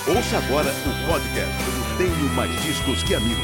Ouça agora o podcast do Tenho Mais Discos Que Amigos.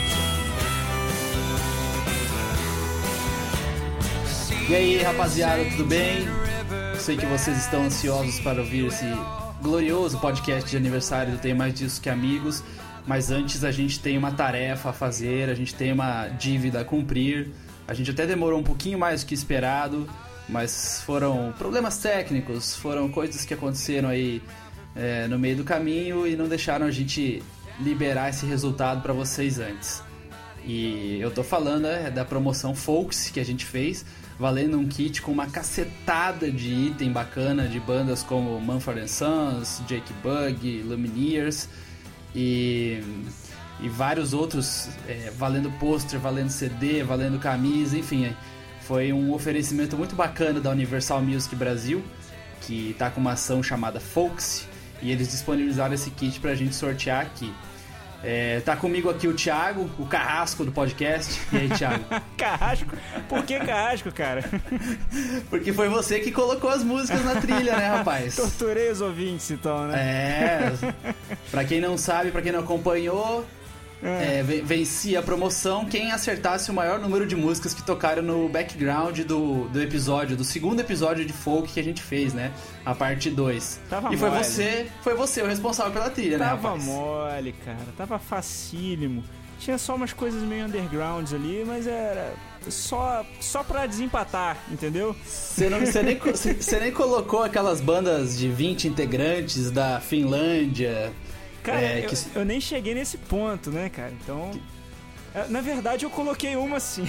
E aí, rapaziada, tudo bem? Sei que vocês estão ansiosos para ouvir esse glorioso podcast de aniversário do Tenho Mais Discos Que Amigos, mas antes a gente tem uma tarefa a fazer, a gente tem uma dívida a cumprir. A gente até demorou um pouquinho mais do que esperado, mas foram problemas técnicos, foram coisas que aconteceram aí no meio do caminho e não deixaram a gente liberar esse resultado para vocês antes. E eu tô falando da promoção Folks que a gente fez, valendo um kit com uma cacetada de item bacana de bandas como Mumford & Sons, Jake Bugg, Lumineers e vários outros, valendo pôster, valendo CD, valendo camisa, enfim. Foi um oferecimento muito bacana da Universal Music Brasil, que tá com uma ação chamada Folks, e eles disponibilizaram esse kit pra gente sortear aqui. Tá comigo aqui o Thiago, o carrasco do podcast. E aí, Thiago? Carrasco? Por que carrasco, cara? Porque foi você que colocou as músicas na trilha, né, rapaz? Torturei os ouvintes, então, né? Pra quem não sabe, pra quem não acompanhou, vencia a promoção quem acertasse o maior número de músicas que tocaram no background do episódio, do segundo episódio de folk que a gente fez, né? A parte 2. E foi você o responsável pela trilha, né, rapaz? Tava mole, cara. Tava facílimo. Tinha só umas coisas meio undergrounds ali, mas era só pra desempatar, entendeu? Você nem colocou aquelas bandas de 20 integrantes da Finlândia. Cara, eu nem cheguei nesse ponto, né, cara? Então, na verdade, eu coloquei uma sim.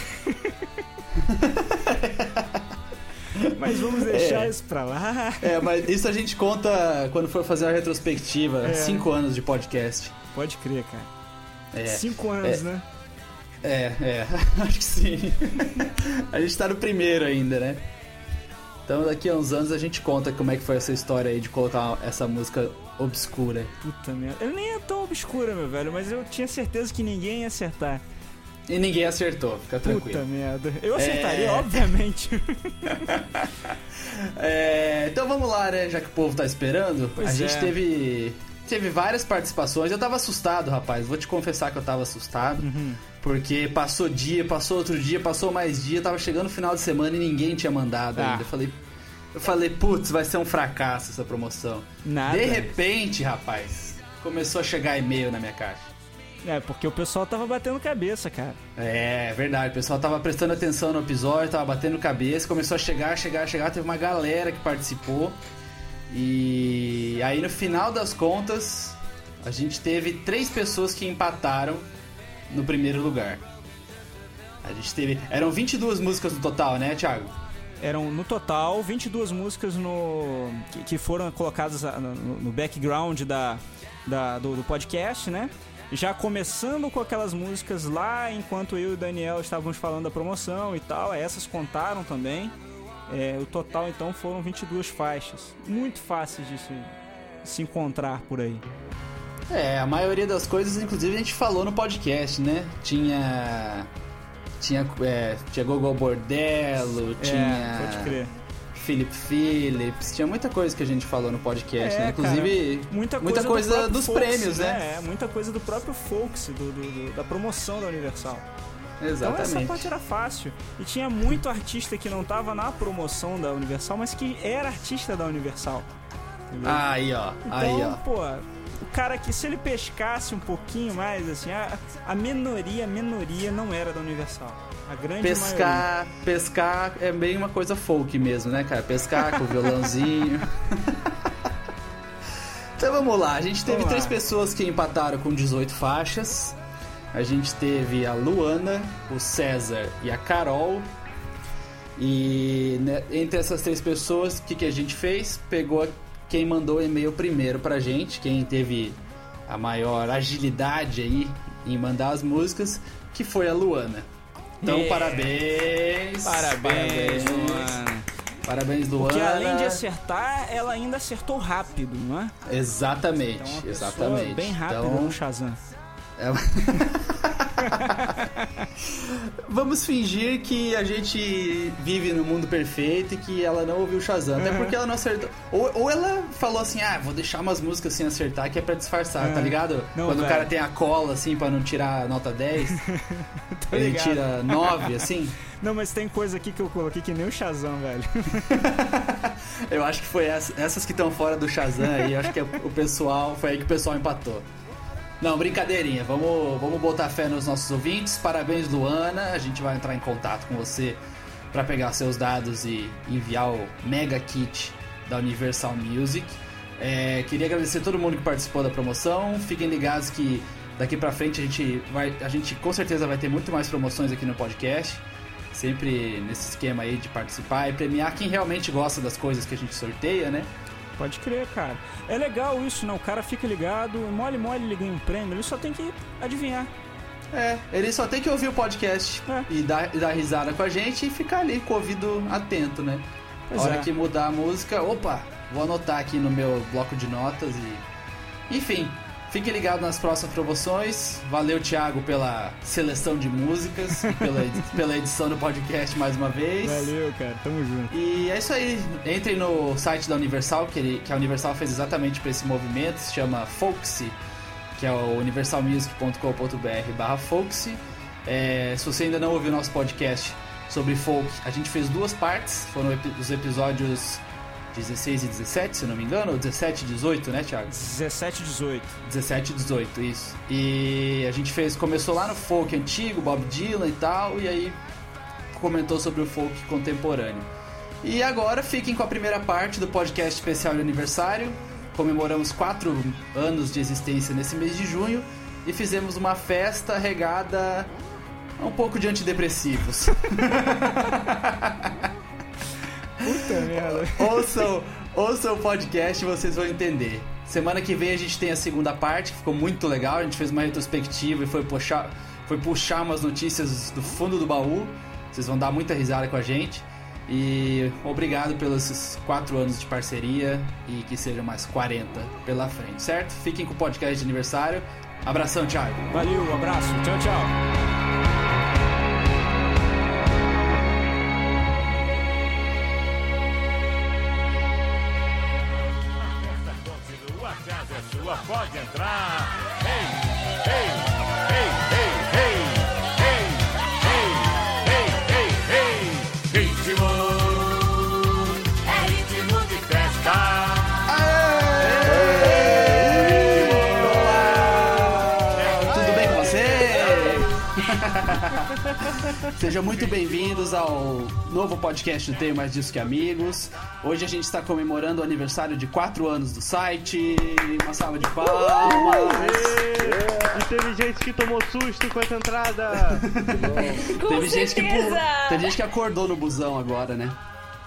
Mas vamos deixar isso pra lá. Mas isso a gente conta quando for fazer a retrospectiva. 5 anos de podcast. Pode crer, cara. 5 anos, né? Acho que sim. A gente tá no primeiro ainda, né? Então daqui a uns anos a gente conta como é que foi essa história aí de colocar essa música obscura. Puta merda. Ela nem é tão obscura, meu velho, mas eu tinha certeza que ninguém ia acertar. E ninguém acertou, fica tranquilo. Puta merda. Eu acertaria, obviamente. Então vamos lá, né? Já que o povo tá esperando. A gente teve várias participações. Eu tava assustado, rapaz. Vou te confessar que eu tava assustado. Porque passou dia, passou outro dia, passou mais dia. Tava chegando no final de semana e ninguém tinha mandado ainda. Eu falei, putz, vai ser um fracasso essa promoção. Nada. De repente, rapaz, começou a chegar e-mail na minha caixa. Porque o pessoal tava batendo cabeça, cara. É verdade, o pessoal tava prestando atenção no episódio, tava batendo cabeça, começou a chegar, teve uma galera que participou. E aí no final das contas, a gente teve 3 pessoas que empataram no primeiro lugar. Eram 22 músicas no total, né, Thiago? Eram, no total, 22 músicas que foram colocadas no background do podcast, né? Já começando com aquelas músicas lá, enquanto eu e o Daniel estávamos falando da promoção e tal, essas contaram também. O total, então, foram 22 faixas. Muito fáceis de se encontrar por aí. A maioria das coisas, inclusive, a gente falou no podcast, né? Tinha Gogol Bordello, tinha... Pode crer. Philip Phillips, tinha muita coisa que a gente falou no podcast, né? Inclusive, cara, muita coisa dos Folks, prêmios, né? Muita coisa do próprio Folks, da promoção da Universal. Exatamente. Então essa parte era fácil. E tinha muito artista que não tava na promoção da Universal, mas que era artista da Universal. Entendeu? Aí, ó. Então, pô, o cara que, se ele pescasse um pouquinho mais, assim, a minoria não era da Universal. A grande maioria. Pescar é bem uma coisa folk mesmo, né, cara? Pescar com o violãozinho. Então vamos lá, a gente teve 3 pessoas que empataram com 18 faixas. A gente teve a Luana, o César e a Carol. E entre essas 3 pessoas, o que a gente fez? Pegou quem mandou o e-mail primeiro pra gente, quem teve a maior agilidade aí em mandar as músicas, que foi a Luana. Então, parabéns. Parabéns, Luana. Parabéns, Luana. Porque além de acertar, ela ainda acertou rápido, não é? Exatamente, então, exatamente. Bem rápido no Shazam. Vamos fingir que a gente vive no mundo perfeito e que ela não ouviu o Shazam. Até porque ela não acertou. Ou ela falou assim, vou deixar umas músicas sem acertar, que é pra disfarçar, tá ligado? Não, quando velho. o cara tem a cola, assim, pra não tirar a nota 10, ele ligado. tira 9, assim. Não, mas tem coisa aqui que eu coloquei que nem o Shazam, velho. Eu acho que foi essas que estão fora do Shazam aí, acho que o pessoal, foi aí que o pessoal empatou. Não, brincadeirinha, vamos botar fé nos nossos ouvintes. Parabéns, Luana, a gente vai entrar em contato com você para pegar seus dados e enviar o Mega Kit da Universal Music. Queria agradecer a todo mundo que participou da promoção. Fiquem ligados que daqui pra frente a gente com certeza vai ter muito mais promoções aqui no podcast. Sempre nesse esquema aí de participar e premiar quem realmente gosta das coisas que a gente sorteia, né? Pode crer, cara. É legal isso, não? O cara fica ligado, mole ele ganha um prêmio, ele só tem que adivinhar. Ele só tem que ouvir o podcast e dar risada com a gente e ficar ali com o ouvido atento, né? Pois a hora é. que mudar a música, vou anotar aqui no meu bloco de notas e... Enfim, fique ligado nas próximas promoções. Valeu, Thiago, pela seleção de músicas e pela edição do podcast mais uma vez. Valeu, cara. Tamo junto. E é isso aí. Entrem no site da Universal, que a Universal fez exatamente para esse movimento. Se chama Folksy, que é o universalmusic.com.br/Folksy. Se você ainda não ouviu nosso podcast sobre folk, a gente fez 2 partes. Foram os episódios 16 e 17, se não me engano, ou 17 e 18, né, Thiago? 17 e 18. 17 e 18, isso. E a gente começou lá no folk antigo, Bob Dylan e tal, e aí comentou sobre o folk contemporâneo. E agora fiquem com a primeira parte do podcast especial de aniversário. Comemoramos 4 anos de existência nesse mês de junho e fizemos uma festa regada a um pouco de antidepressivos. Puta merda. Ouçam o podcast e vocês vão entender. Semana que vem a gente tem a segunda parte, que ficou muito legal. A gente fez uma retrospectiva e foi puxar umas notícias do fundo do baú. Vocês vão dar muita risada com a gente. E obrigado pelos esses 4 anos de parceria e que sejam mais 40 pela frente, certo? Fiquem com o podcast de aniversário. Abração, Thiago. Valeu, um abraço. Tchau, tchau. Pode entrar. Ei, ei, ei, ei, ei, ei, ei, ei, ei, ritmo, é ritmo de festa. Tudo bem com você? Sejam muito bem-vindos ao novo podcast do Tenho Mais Disso Que Amigos. Hoje a gente está comemorando o aniversário de 4 anos do site. Uma salva de palmas. E teve gente que tomou susto com essa entrada. Teve gente que acordou no busão agora, né?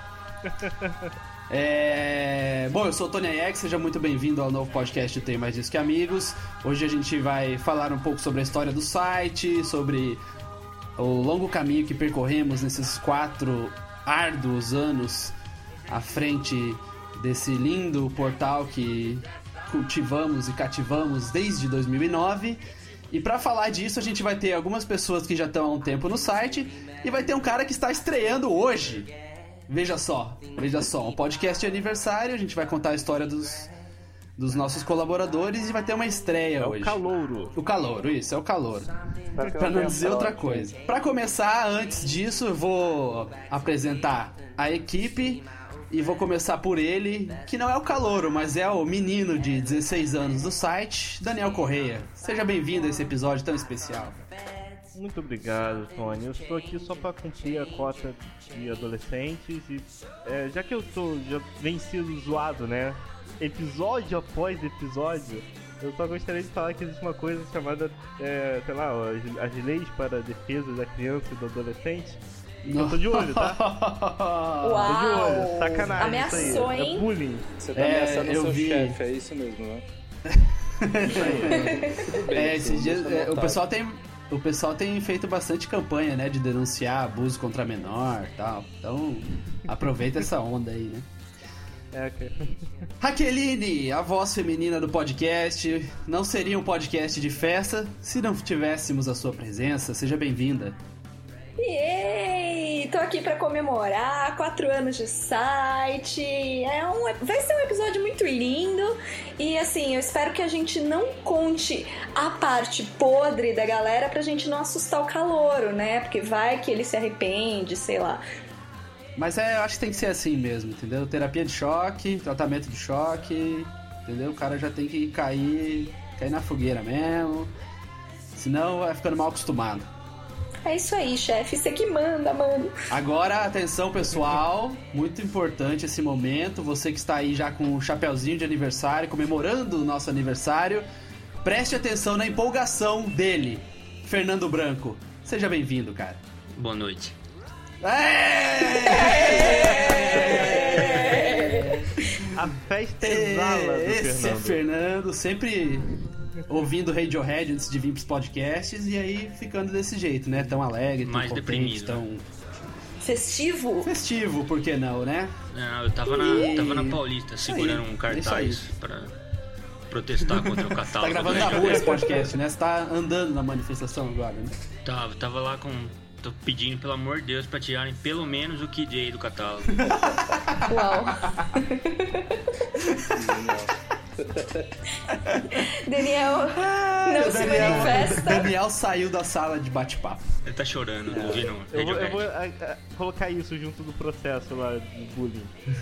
Bom, eu sou o Tony Aiex, seja muito bem-vindo ao novo podcast do Tenho Mais Disso Que Amigos. Hoje a gente vai falar um pouco sobre a história do site, sobre o longo caminho que percorremos nesses 4 árduos anos à frente desse lindo portal que cultivamos e cativamos desde 2009. E para falar disso a gente vai ter algumas pessoas que já estão há um tempo no site e vai ter um cara que está estreando hoje. Veja só, um podcast de aniversário, a gente vai contar a história dos nossos colaboradores e vai ter uma estreia hoje. O calouro. O calouro, isso, é o calouro. Pra não dizer outra coisa. Pra começar, antes disso, eu vou apresentar a equipe e vou começar por ele, que não é o calouro, mas é o menino de 16 anos do site, Daniel Correia. Seja bem-vindo a esse episódio tão especial. Muito obrigado, Tony. Eu estou aqui só para cumprir a cota de adolescentes e já que eu já venho sido zoado, né? Episódio após episódio, eu só gostaria de falar que existe uma coisa chamada, sei lá, as leis para a defesa da criança e do adolescente. E eu tô de olho, tá? Uau! Tô de olho, sacanagem. Ameaçou, isso aí. hein? É bullying. Você tá ameaçando o seu vi. chefe, é isso mesmo, né? Esses dias, o pessoal tem feito bastante campanha, né, de denunciar abuso contra menor e tal. Então, aproveita essa onda aí, né? Raqueline, a voz feminina do podcast. Não seria um podcast de festa se não tivéssemos a sua presença. Seja bem-vinda. Yay! Tô aqui pra comemorar 4 anos de site. Vai ser um episódio muito lindo. E assim, eu espero que a gente não conte a parte podre da galera pra gente não assustar o calouro, né? Porque vai que ele se arrepende, sei lá. Mas eu acho que tem que ser assim mesmo, entendeu? Terapia de choque, tratamento de choque, entendeu? O cara já tem que cair na fogueira mesmo. Senão vai ficando mal acostumado. É isso aí, chefe. Você que manda, mano. Agora, atenção, pessoal. Muito importante esse momento. Você que está aí já com um chapeuzinho de aniversário, comemorando o nosso aniversário, preste atenção na empolgação dele, Fernando Branco. Seja bem-vindo, cara. Boa noite. A festa exala do Esse Fernando. é Fernando, sempre ouvindo Radiohead antes de vir pros podcasts e aí ficando desse jeito, né? Tão alegre, tão Mais contente, deprimido. tão Festivo? festivo, por que não, né? Não, eu tava na Paulista segurando um isso cartaz aí. pra protestar contra o Tá catálogo. gravando do na Radiohead. rua esse podcast, né? Você tá andando na manifestação agora, né? Tava lá tô pedindo, pelo amor de Deus, pra tirarem pelo menos o KJ do catálogo. Uau. Daniel não se manifesta. Daniel saiu da sala de bate-papo. Ele tá chorando, ouvindo Eu Radiohead. vou colocar isso junto do processo lá de bullying.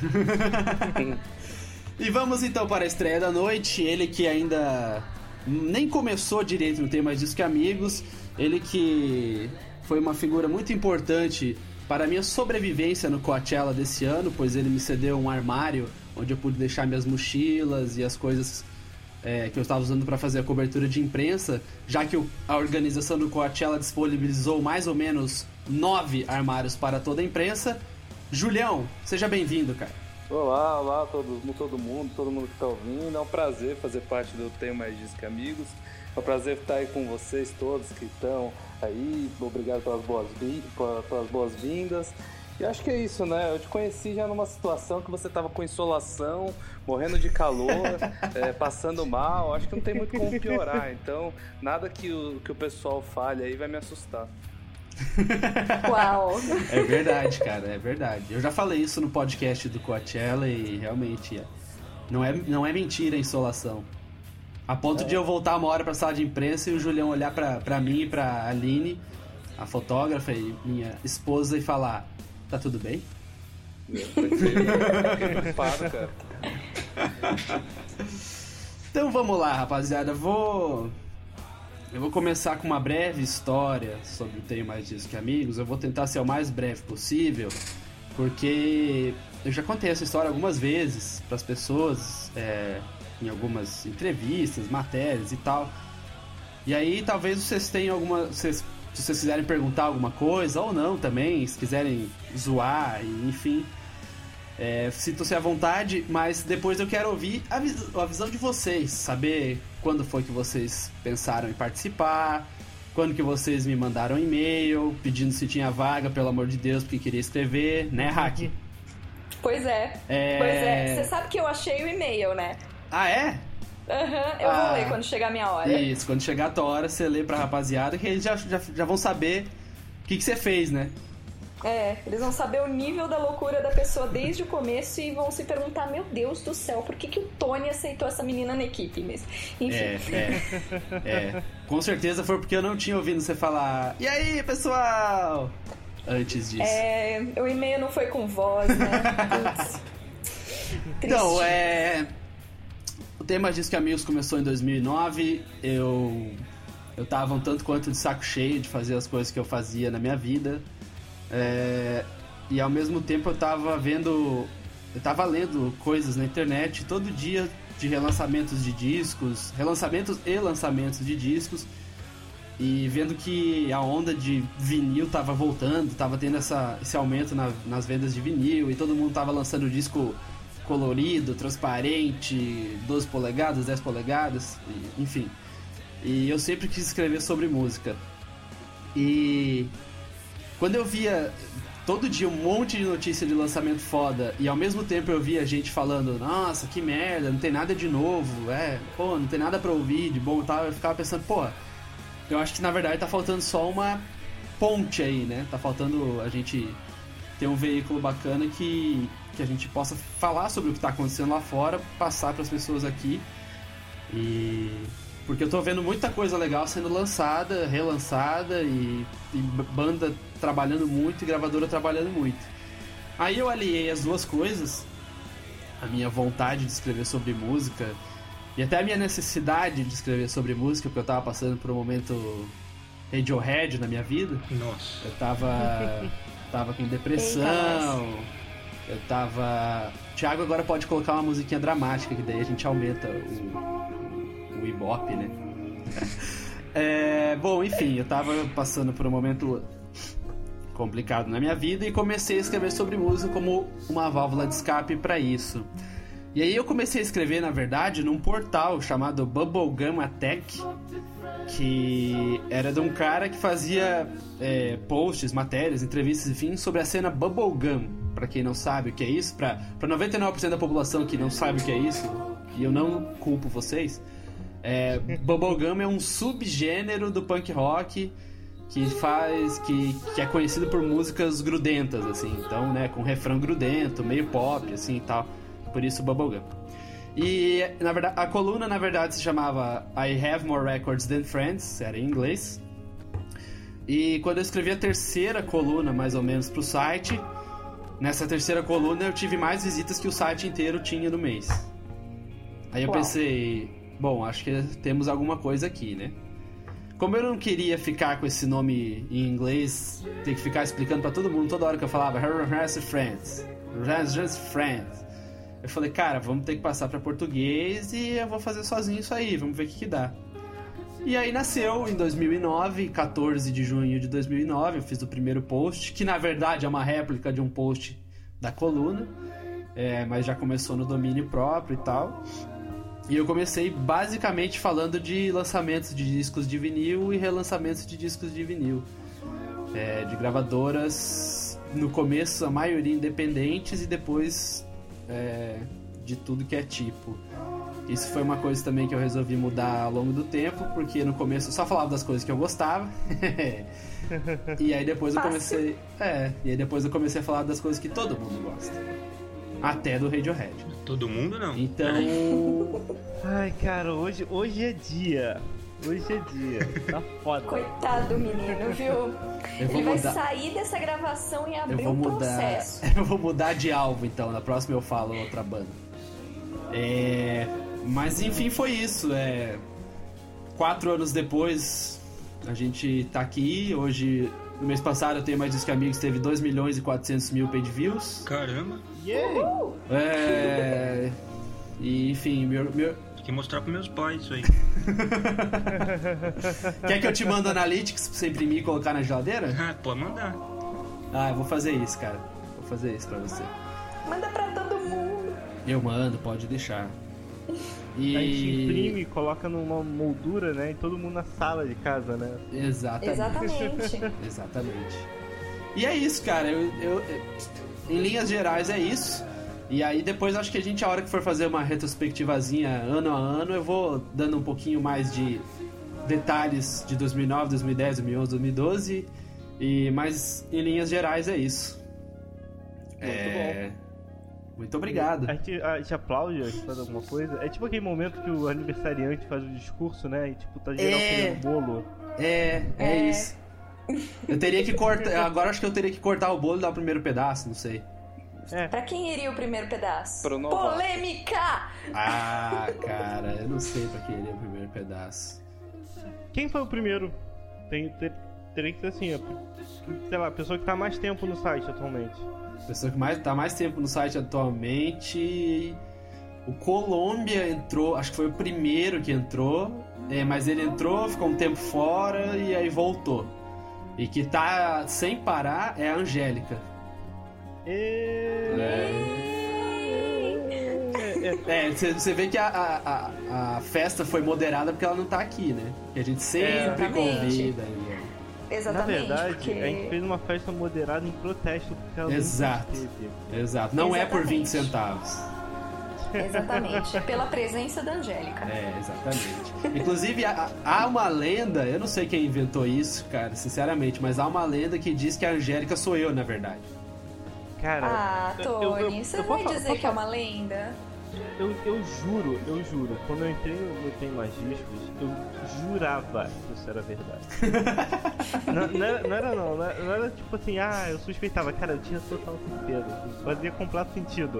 E vamos então para a estreia da noite. Ele que ainda nem começou direito no Tem Mais Disso Que Amigos. Ele que foi uma figura muito importante para a minha sobrevivência no Coachella desse ano, pois ele me cedeu um armário onde eu pude deixar minhas mochilas e as coisas que eu estava usando para fazer a cobertura de imprensa, já que a organização do Coachella disponibilizou mais ou menos 9 armários para toda a imprensa. Julião, seja bem-vindo, cara. Olá, todo mundo que tá ouvindo. É um prazer fazer parte do Tenho Mais Disso Que Amigos. É um prazer estar aí com vocês todos que estão aí. Obrigado pelas boas-vindas. E acho que é isso, né? Eu te conheci já numa situação que você tava com insolação, morrendo de calor, passando mal. Acho que não tem muito como piorar. Então, nada que o pessoal fale aí vai me assustar. Uau. É verdade, cara, é verdade. Eu já falei isso no podcast do Coachella e realmente não é mentira a insolação. A ponto de eu voltar uma hora pra sala de imprensa e o Julião olhar pra mim e pra Aline, a fotógrafa e minha esposa, e falar: tá tudo bem? Para, cara. Então vamos lá, rapaziada. Eu vou começar com uma breve história sobre o Tenho Mais Disso Que Amigos. Eu vou tentar ser o mais breve possível, porque eu já contei essa história algumas vezes para as pessoas, em algumas entrevistas, matérias e tal. E aí talvez vocês tenham se vocês quiserem perguntar alguma coisa, ou não também, se quiserem zoar, enfim, sintam-se à vontade, mas depois eu quero ouvir a visão de vocês, saber quando foi que vocês pensaram em participar, quando que vocês me mandaram e-mail, pedindo se tinha vaga, pelo amor de Deus, porque queria escrever, né, Hack? Pois é. Você sabe que eu achei o e-mail, né? Ah, é? Aham, eu vou ler quando chegar a minha hora. Isso, quando chegar a tua hora, você lê pra rapaziada, que eles já vão saber o que você fez, né? Eles vão saber o nível da loucura da pessoa desde o começo e vão se perguntar: meu Deus do céu, por que o Tony aceitou essa menina na equipe? Mas, enfim. Com certeza foi porque eu não tinha ouvido você falar: e aí, pessoal? Antes disso. O e-mail não foi com voz, né? Putz. Então, o Tem Mais Disso Que Amigos começou em 2009. Eu tava um tanto quanto de saco cheio de fazer as coisas que eu fazia na minha vida. E ao mesmo tempo eu tava lendo coisas na internet todo dia de relançamentos de discos, relançamentos e lançamentos de discos, e vendo que a onda de vinil tava voltando, tava tendo esse aumento nas vendas de vinil, e todo mundo tava lançando disco colorido, transparente, 12 polegadas, 10 polegadas, enfim. E eu sempre quis escrever sobre música. E quando eu via todo dia um monte de notícia de lançamento foda, e ao mesmo tempo eu via gente falando, nossa, que merda, não tem nada de novo, não tem nada pra ouvir de bom e tal, eu ficava pensando, eu acho que na verdade tá faltando só uma ponte aí, né? Tá faltando a gente ter um veículo bacana que a gente possa falar sobre o que tá acontecendo lá fora, passar pras pessoas aqui. Porque eu tô vendo muita coisa legal sendo lançada, relançada, e banda trabalhando muito e gravadora trabalhando muito. Aí eu aliei as duas coisas, a minha vontade de escrever sobre música e até a minha necessidade de escrever sobre música, porque eu tava passando por um momento Radiohead na minha vida. Nossa. Eu tava com depressão, eu tava... Thiago agora pode colocar uma musiquinha dramática, que daí a gente aumenta o Ibope, né? Bom, enfim, eu tava passando por um momento complicado na minha vida e comecei a escrever sobre música como uma válvula de escape pra isso. E aí eu comecei a escrever, na verdade, num portal chamado Bubblegum Attack, que era de um cara que fazia posts, matérias, entrevistas, enfim, sobre a cena Bubblegum. Pra quem não sabe o que é isso, pra 99% da população que não sabe o que é isso, e eu não culpo vocês, Bubblegum é um subgênero do punk rock que é conhecido por músicas grudentas, assim, então, né, com refrão grudento, meio pop, assim, e tal, por isso Bubblegum. E, na verdade, a coluna, na verdade, se chamava I Have More Records Than Friends, era em inglês, e quando eu escrevi a terceira coluna, mais ou menos, pro site, nessa terceira coluna eu tive mais visitas que o site inteiro tinha no mês. Aí eu pensei, bom, acho que temos alguma coisa aqui, né? Como eu não queria ficar com esse nome em inglês, ter que ficar explicando pra todo mundo toda hora que eu falava Friends, eu falei, cara, vamos ter que passar pra português e eu vou fazer sozinho isso aí, vamos ver o que dá. E aí nasceu em 2009, 14 de junho de 2009, eu fiz o primeiro post, que na verdade é uma réplica de um post da coluna, mas já começou no domínio próprio e tal. E eu comecei basicamente falando de lançamentos de discos de vinil e relançamentos de discos de vinil. De gravadoras, no começo a maioria independentes e depois de tudo que é tipo. Isso foi uma coisa também que eu resolvi mudar ao longo do tempo, porque no começo eu só falava das coisas que eu gostava. E aí depois eu comecei. E aí depois eu comecei a falar das coisas que todo mundo gosta. Até do Radiohead. Todo mundo não. Então. Ai, cara, hoje é dia. Hoje é dia. Tá foda. Coitado do menino, viu? Ele vai sair dessa gravação e abrir um processo. Eu vou mudar de alvo, então. Na próxima eu falo outra banda. Mas enfim, foi isso. 4 anos depois, a gente tá aqui. Hoje, no mês passado, eu tenho mais discos que amigos, teve 2.400.000 page views. Caramba! E enfim, meu... Tem que mostrar pros meus pais isso aí. Quer que eu te mando Analytics pra você imprimir e colocar na geladeira? Pode mandar. Eu vou fazer isso, cara. Vou fazer isso pra você. Manda pra todo mundo. Eu mando, pode deixar. A gente imprime, coloca numa moldura, né? E todo mundo na sala de casa, né? Exatamente. E é isso, cara. Eu em linhas gerais é isso. E aí depois acho que a hora que for fazer uma retrospectivazinha ano a ano, eu vou dando um pouquinho mais de detalhes de 2009, 2010, 2011, 2012. Mas em linhas gerais é isso. Muito bom. Muito obrigado. A gente aplaude, a gente faz alguma coisa. É tipo aquele momento que o aniversariante faz o discurso, né? E tipo, tá geral querendo bolo. É isso. Eu teria que cortar. Agora acho que eu teria que cortar o bolo e dar o primeiro pedaço, não sei. Pra quem iria o primeiro pedaço? Pro novato. Polêmica! Cara, eu não sei pra quem iria o primeiro pedaço. Quem foi o primeiro? Teria que ser assim, sei lá, a pessoa que tá mais tempo no site atualmente. A pessoa que tá mais tempo no site atualmente. O Colômbia entrou, acho que foi o primeiro que entrou. Mas ele entrou, ficou um tempo fora e aí voltou. E que tá sem parar é a Angélica. Você vê que a festa foi moderada porque ela não tá aqui, né? Que a gente sempre convida. Exatamente. Na verdade, porque... a gente fez uma festa moderada em protesto porque ela Exato. nunca teve. Exato. Não é por 20 Exatamente. centavos. Exatamente. Pela presença da Angélica. É, exatamente. Inclusive, há uma lenda, eu não sei quem inventou isso, cara, sinceramente, mas há uma lenda que diz que a Angélica sou eu, na verdade. Cara, Ah, Tony, você vai posso dizer que é uma lenda? Eu juro, quando eu entrei no Tem Mais Discos, eu jurava que isso era verdade. não era tipo assim, eu suspeitava, cara, eu tinha total certeza, fazia completo sentido.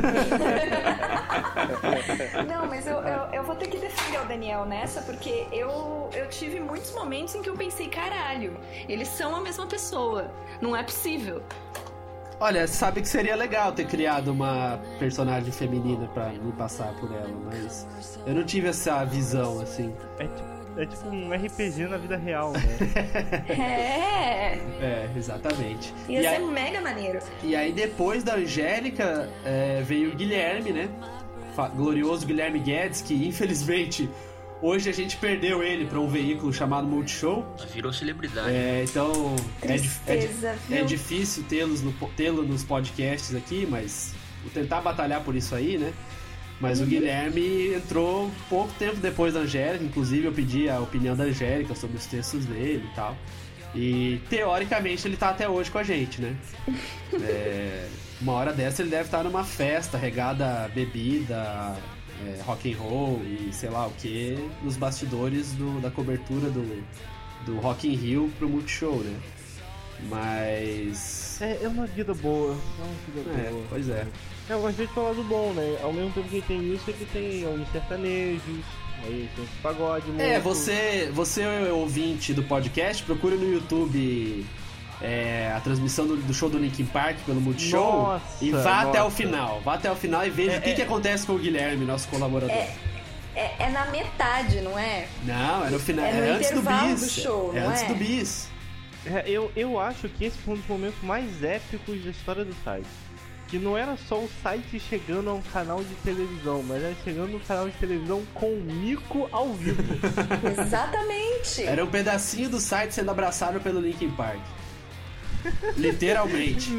Não, mas eu vou ter que defender o Daniel nessa, porque eu tive muitos momentos em que eu pensei, caralho, eles são a mesma pessoa, não é possível. Olha, sabe que seria legal ter criado uma personagem feminina pra me passar por ela, mas eu não tive essa visão, assim. É tipo um RPG na vida real, né? É, exatamente. ia ser mega maneiro. E aí depois da Angélica veio o Guilherme, né? Glorioso Guilherme Guedes, que infelizmente hoje a gente perdeu ele pra um veículo chamado Multishow. Virou celebridade. Então Tristeza, é difícil tê-lo nos podcasts aqui, mas vou tentar batalhar por isso aí, né? Mas o Guilherme entrou pouco tempo depois da Angélica, inclusive eu pedi a opinião da Angélica sobre os textos dele e tal. E teoricamente ele tá até hoje com a gente, né? Uma hora dessa ele deve estar numa festa regada a bebida, rock and roll e sei lá o que, nos bastidores da cobertura do Rock in Rio pro Multishow, né? Mas... É uma vida boa, boa. Pois é. Eu gosto de falar do bom, né? Ao mesmo tempo que tem isso, ele tem alguns sertanejos, aí tem esse pagode, você ouvinte do podcast, procure no YouTube a transmissão do show do Linkin Park pelo Multishow e vá até o final. Vá até o final e veja o que acontece com o Guilherme, nosso colaborador. É na metade, não é? Não, é no final. É no antes do intervalo bis. do show, não antes é? do bis. Eu acho que esse foi um dos momentos mais épicos da história do site. Que não era só o site chegando a um canal de televisão, mas era chegando no canal de televisão com o Mico ao vivo. Exatamente. Era um pedacinho do site sendo abraçado pelo Linkin Park. Literalmente.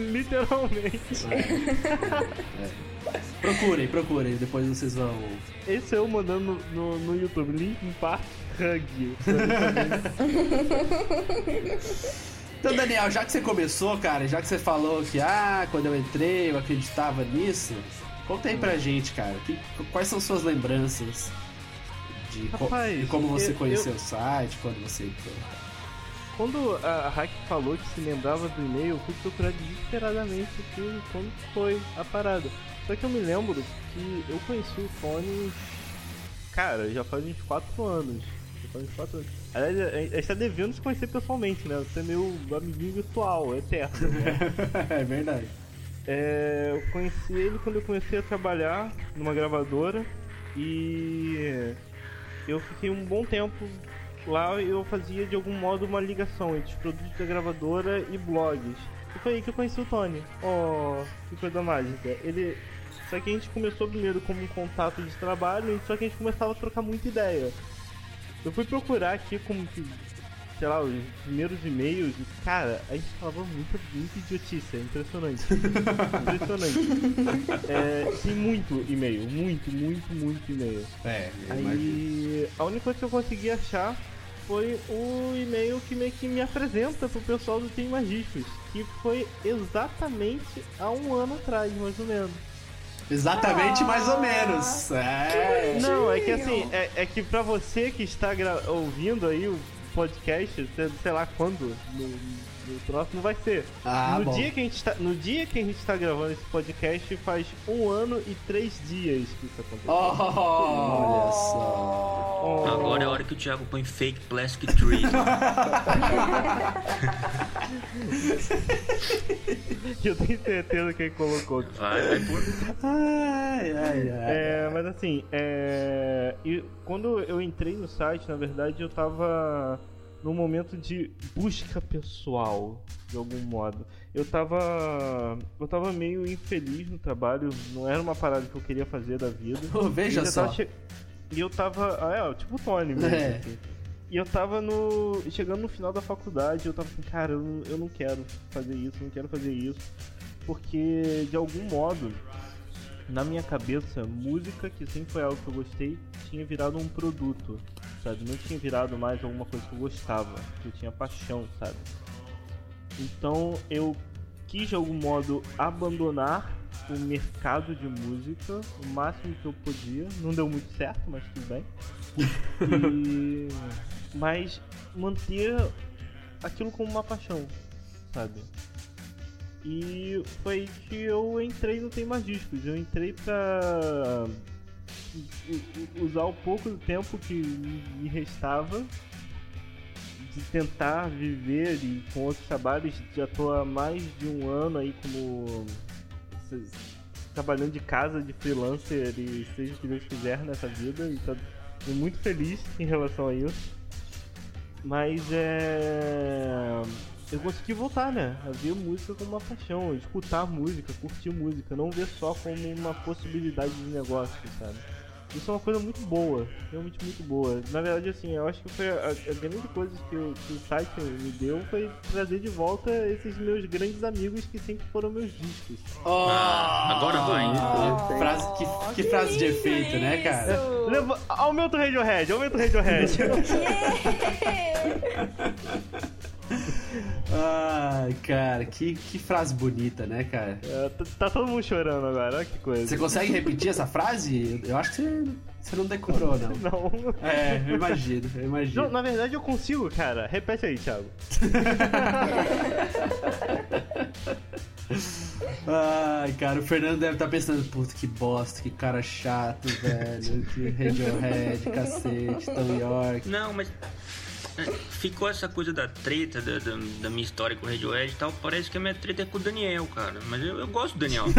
Procurem, depois vocês vão... Esse eu mandando no YouTube, Linkin Park Hug. Então, Daniel, já que você começou, cara, já que você falou que, quando eu entrei eu acreditava nisso, conta aí pra gente, cara, quais são suas lembranças de como você conheceu o site, quando você entrou? Quando a Hack falou que se lembrava do e-mail, eu fui procurar desesperadamente quando foi a parada. Só que eu me lembro que eu conheci o Tony, cara, já faz uns 4 anos. Aliás, a gente tá devendo se conhecer pessoalmente, né? Você é meu amiguinho virtual, eterno, né? É verdade. Eu conheci ele quando eu comecei a trabalhar numa gravadora e eu fiquei um bom tempo lá e eu fazia de algum modo uma ligação entre os produtos da gravadora e blogs. E foi aí que eu conheci o Tony. Que coisa mágica. Só que a gente começou primeiro como um contato de trabalho, só que a gente começava a trocar muita ideia. Eu fui procurar aqui como que, sei lá, os primeiros e-mails e, cara, a gente falava muita idiotice, é impressionante. Tem muito e-mail, muito e-mail. Aí, a única coisa que eu consegui achar foi o e-mail que meio que me apresenta pro pessoal do Tem Mais Discos, que foi exatamente há um ano atrás, mais ou menos. Exatamente, mais ou menos. Não, é que assim, é que pra você que está ouvindo aí o podcast, sei lá quando, no próximo vai ser. No dia que a gente tá gravando esse podcast, faz 1 ano e 3 dias que isso aconteceu. Olha só. Agora é a hora que o Thiago põe fake plastic trees. Eu tenho certeza que ele colocou. Vai por. Mas assim, e quando eu entrei no site, na verdade eu tava num momento de busca pessoal, de algum modo. Eu tava meio infeliz no trabalho, não era uma parada que eu queria fazer da vida. Veja só. E eu tava. Tipo o Tony mesmo. Assim. E eu tava chegando no final da faculdade, eu tava assim, cara, eu não quero fazer isso, porque de algum modo, na minha cabeça, música, que sempre foi algo que eu gostei, tinha virado um produto, sabe? Não tinha virado mais alguma coisa que eu gostava, que eu tinha paixão, sabe? Então eu quis de algum modo abandonar o mercado de música o máximo que eu podia. Não deu muito certo, mas tudo bem. Mas manter aquilo como uma paixão, sabe? E foi que eu entrei no Tem Mais Discos. Eu entrei pra usar o pouco tempo que me restava de tentar viver e com outros trabalhos. Já tô há mais de um ano aí como trabalhando de casa, de freelancer, e seja o que Deus quiser nessa vida, e tô muito feliz em relação a isso. Mas eu consegui voltar, né? A ver música como uma paixão, escutar música, curtir música, não ver só como uma possibilidade de negócio, sabe? Isso é uma coisa muito boa, realmente muito boa. Na verdade, assim, eu acho que foi a grande coisa que o site me deu foi trazer de volta esses meus grandes amigos que sempre foram meus discos. Agora vai. Que frase de efeito, né, cara? Aumenta o Radiohead. Ai, cara, que frase bonita, né, cara? Tá todo mundo chorando agora, olha que coisa. Você consegue repetir essa frase? Eu acho que você não decorou, não. Não. Eu imagino. Não, na verdade eu consigo, cara. Repete aí, Thiago. Ai, cara, o Fernando deve estar pensando, puta, que bosta, que cara chato, velho, que Radiohead, cacete, Tom York. Não, mas ficou essa coisa da treta, da minha história com o Radiohead e tal. Parece que a minha treta é com o Daniel, cara. Mas eu gosto do Daniel.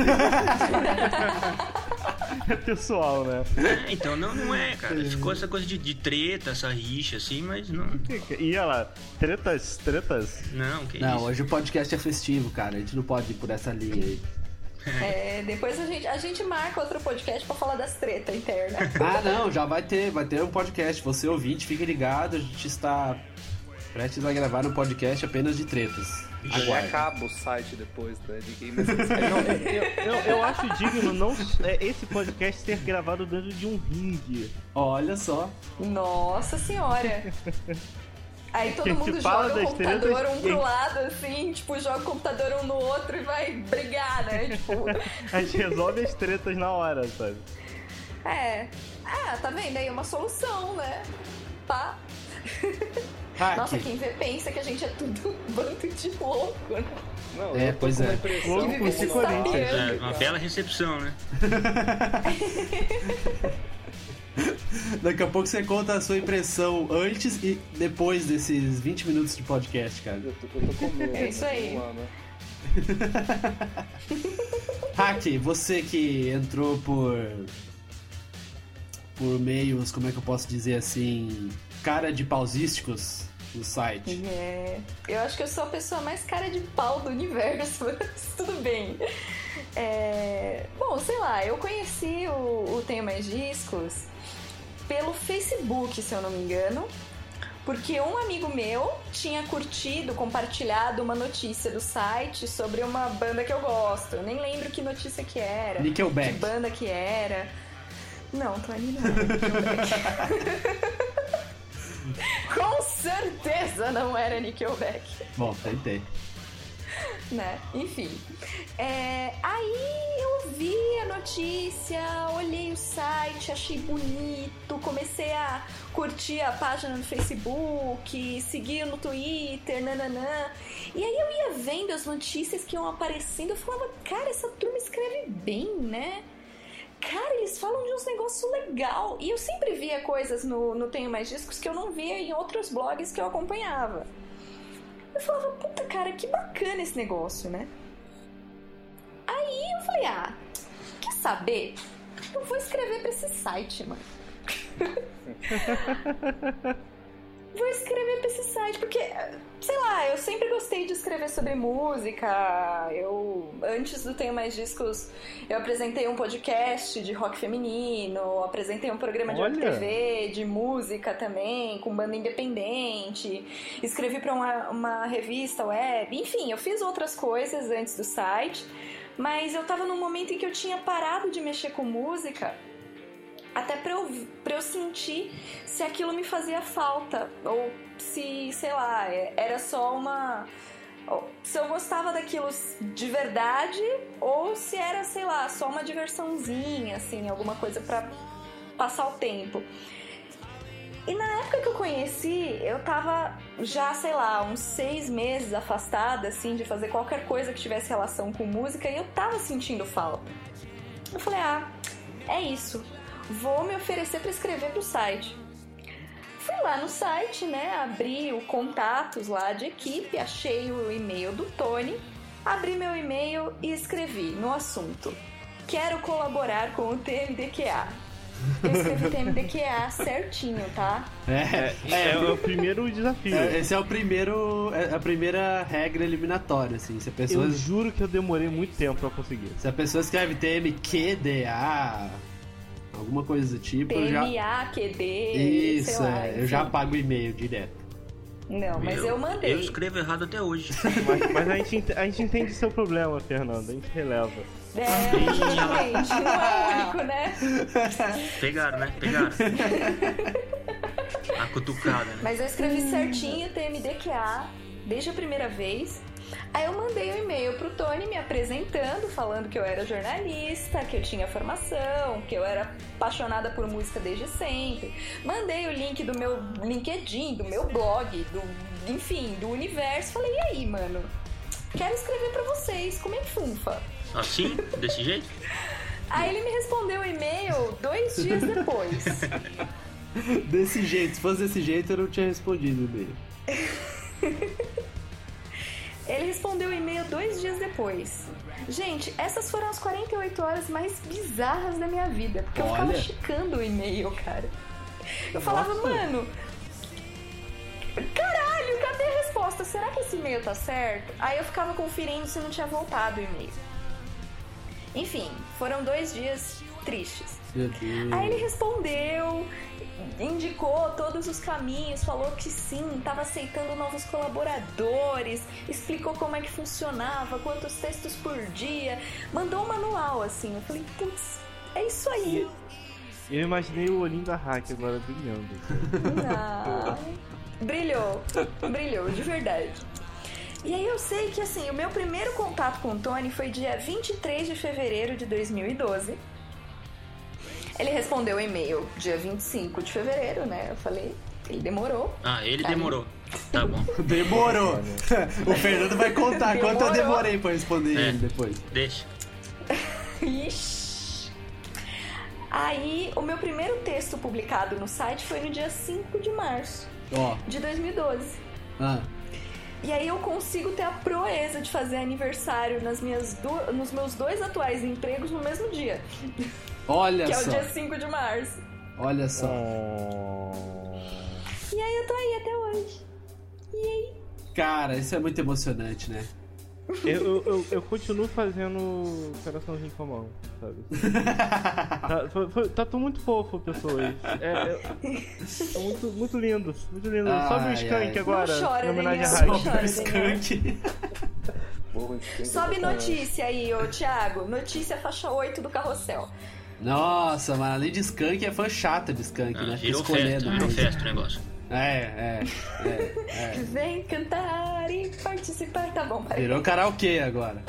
É pessoal, né? Então não é, cara. Ficou essa coisa de treta, essa rixa, assim, mas não. E olha lá, tretas? Não, que Não, isso. hoje o podcast é festivo, cara. A gente não pode ir por essa linha aí. Depois a gente marca outro podcast pra falar das tretas internas. Não, já vai ter um podcast. Você ouvinte, fique ligado, a gente está prestes a gravar um podcast apenas de tretas. Aí acaba o site depois, né? Ninguém mais eu acho digno esse podcast ser gravado dentro de um ringue. Olha só. Nossa senhora. Aí todo mundo joga o computador um pro lado, assim, tipo, joga o computador um no outro e vai brigar, né? Tipo... A gente resolve as tretas na hora, sabe? Tá vendo? Aí é uma solução, né? Pá. Nossa, quem vê pensa que a gente é tudo um bando de louco, né? Não, pois é. Louco por si Corinthians. Uma bela recepção, né? Daqui a pouco você conta a sua impressão antes e depois desses 20 minutos de podcast, cara. Eu tô com medo. É isso aí. Hack, você que entrou por meios, como é que eu posso dizer assim, cara de pausísticos no site. Eu acho que eu sou a pessoa mais cara de pau do universo, mas tudo bem. Bom, sei lá, eu conheci o Tenho Mais Discos pelo Facebook, se eu não me engano, porque um amigo meu tinha curtido, compartilhado uma notícia do site sobre uma banda que eu gosto. Eu nem lembro que notícia que era, Nickelback. que banda que era. Não, Tony, não era Nickelback. Com certeza não era Nickelback. Bom, tentei. Né? Enfim. Aí eu vi a notícia, olhei o site, achei bonito, comecei a curtir a página no Facebook, seguir no Twitter, nananã. E aí eu ia vendo as notícias que iam aparecendo, eu falava, cara, essa turma escreve bem, né? Cara, eles falam de uns negócios legal. E eu sempre via coisas no Tenho Mais Discos que eu não via em outros blogs que eu acompanhava. Eu falava, puta, cara, que bacana esse negócio, né? Aí eu falei, quer saber? Eu vou escrever pra esse site, mano. vou escrever pra esse site, porque, sei lá, eu sempre gostei de escrever sobre música. Antes do Tenho Mais Discos, eu apresentei um podcast de rock feminino, apresentei um programa de TV, de música também, com banda independente, escrevi pra uma revista web, enfim, eu fiz outras coisas antes do site, mas eu tava num momento em que eu tinha parado de mexer com música, até pra eu sentir se aquilo me fazia falta, ou se, sei lá, era só se eu gostava daquilo de verdade, ou se era, sei lá, só uma diversãozinha, assim, alguma coisa pra passar o tempo. E na época que eu conheci, eu tava já, sei lá, uns 6 meses afastada, assim, de fazer qualquer coisa que tivesse relação com música, e eu tava sentindo falta. Eu falei, é isso. Vou me oferecer para escrever pro site. Fui lá no site, né? Abri o contatos lá de equipe, achei o e-mail do Tony, abri meu e-mail e escrevi no assunto: quero colaborar com o TMDQA. Eu escrevi TMDQA certinho, tá? É o primeiro desafio. Esse é a primeira regra eliminatória, assim. Se a pessoa... Eu juro que eu demorei muito tempo pra conseguir. Se a pessoa escreve TMQDA, alguma coisa do tipo, TMAQD, isso, sei lá, eu já apago o e-mail direto. Não, mas eu mandei. Eu escrevo errado até hoje. Mas a gente entende seu problema, Fernanda. A gente releva. Exatamente. Não é o único, né? Pegaram, né? Pegaram. A cutucada, né? Mas eu escrevi certinho TMDQA desde a primeira vez. Aí eu mandei um e-mail pro Tony me apresentando, falando que eu era jornalista, que eu tinha formação, que eu era apaixonada por música desde sempre. Mandei o link do meu LinkedIn, do meu blog, enfim, do universo. Falei, e aí, mano? Quero escrever pra vocês, como é que funfa? Assim? Desse jeito? Aí ele me respondeu o e-mail 2 dias depois. Desse jeito, se fosse desse jeito eu não tinha respondido o e-mail. Ele respondeu o e-mail 2 dias depois. Gente, essas foram as 48 horas mais bizarras da minha vida. Porque eu ficava checando o e-mail, cara. Eu falava, mano, caralho, cadê a resposta? Será que esse e-mail tá certo? Aí eu ficava conferindo se não tinha voltado o e-mail. Enfim, foram 2 dias tristes. Aí ele respondeu, indicou todos os caminhos, falou que sim, estava aceitando novos colaboradores, explicou como é que funcionava, quantos textos por dia, mandou um manual, assim. Eu falei, putz, é isso aí. Eu imaginei o olhinho da Hack agora brilhando. Brilhou, de verdade. E aí eu sei que, assim, o meu primeiro contato com o Tony foi dia 23 de fevereiro de 2012. Ele respondeu o e-mail dia 25 de fevereiro, né? Eu falei, ele demorou. Ele demorou. Tá bom. Demorou. O Fernando vai contar quanto eu demorei pra responder ele depois. Deixa. Ixi. Aí, o meu primeiro texto publicado no site foi no dia 5 de março de 2012. E aí eu consigo ter a proeza de fazer aniversário nos meus 2 atuais empregos no mesmo dia. Olha só. Que é só. o dia 5 de março. Olha só. E aí eu tô aí até hoje. E aí? Cara, isso é muito emocionante, né? Eu continuo fazendo coraçãozinho com a mão, sabe? Tá tudo muito fofo, pessoas. É muito, muito lindo. Muito lindo. Sobe o Skank agora. Não chora, em homenagem a Sobe Raik. o Skank. Sobe notícia aí, ô Thiago. Notícia faixa 8 do Carrossel. Nossa, mas além de Skank, é fã chata de Skank, né? Virou festa o negócio. Vem cantar e participar. Tá bom, peraí. Virou karaokê agora.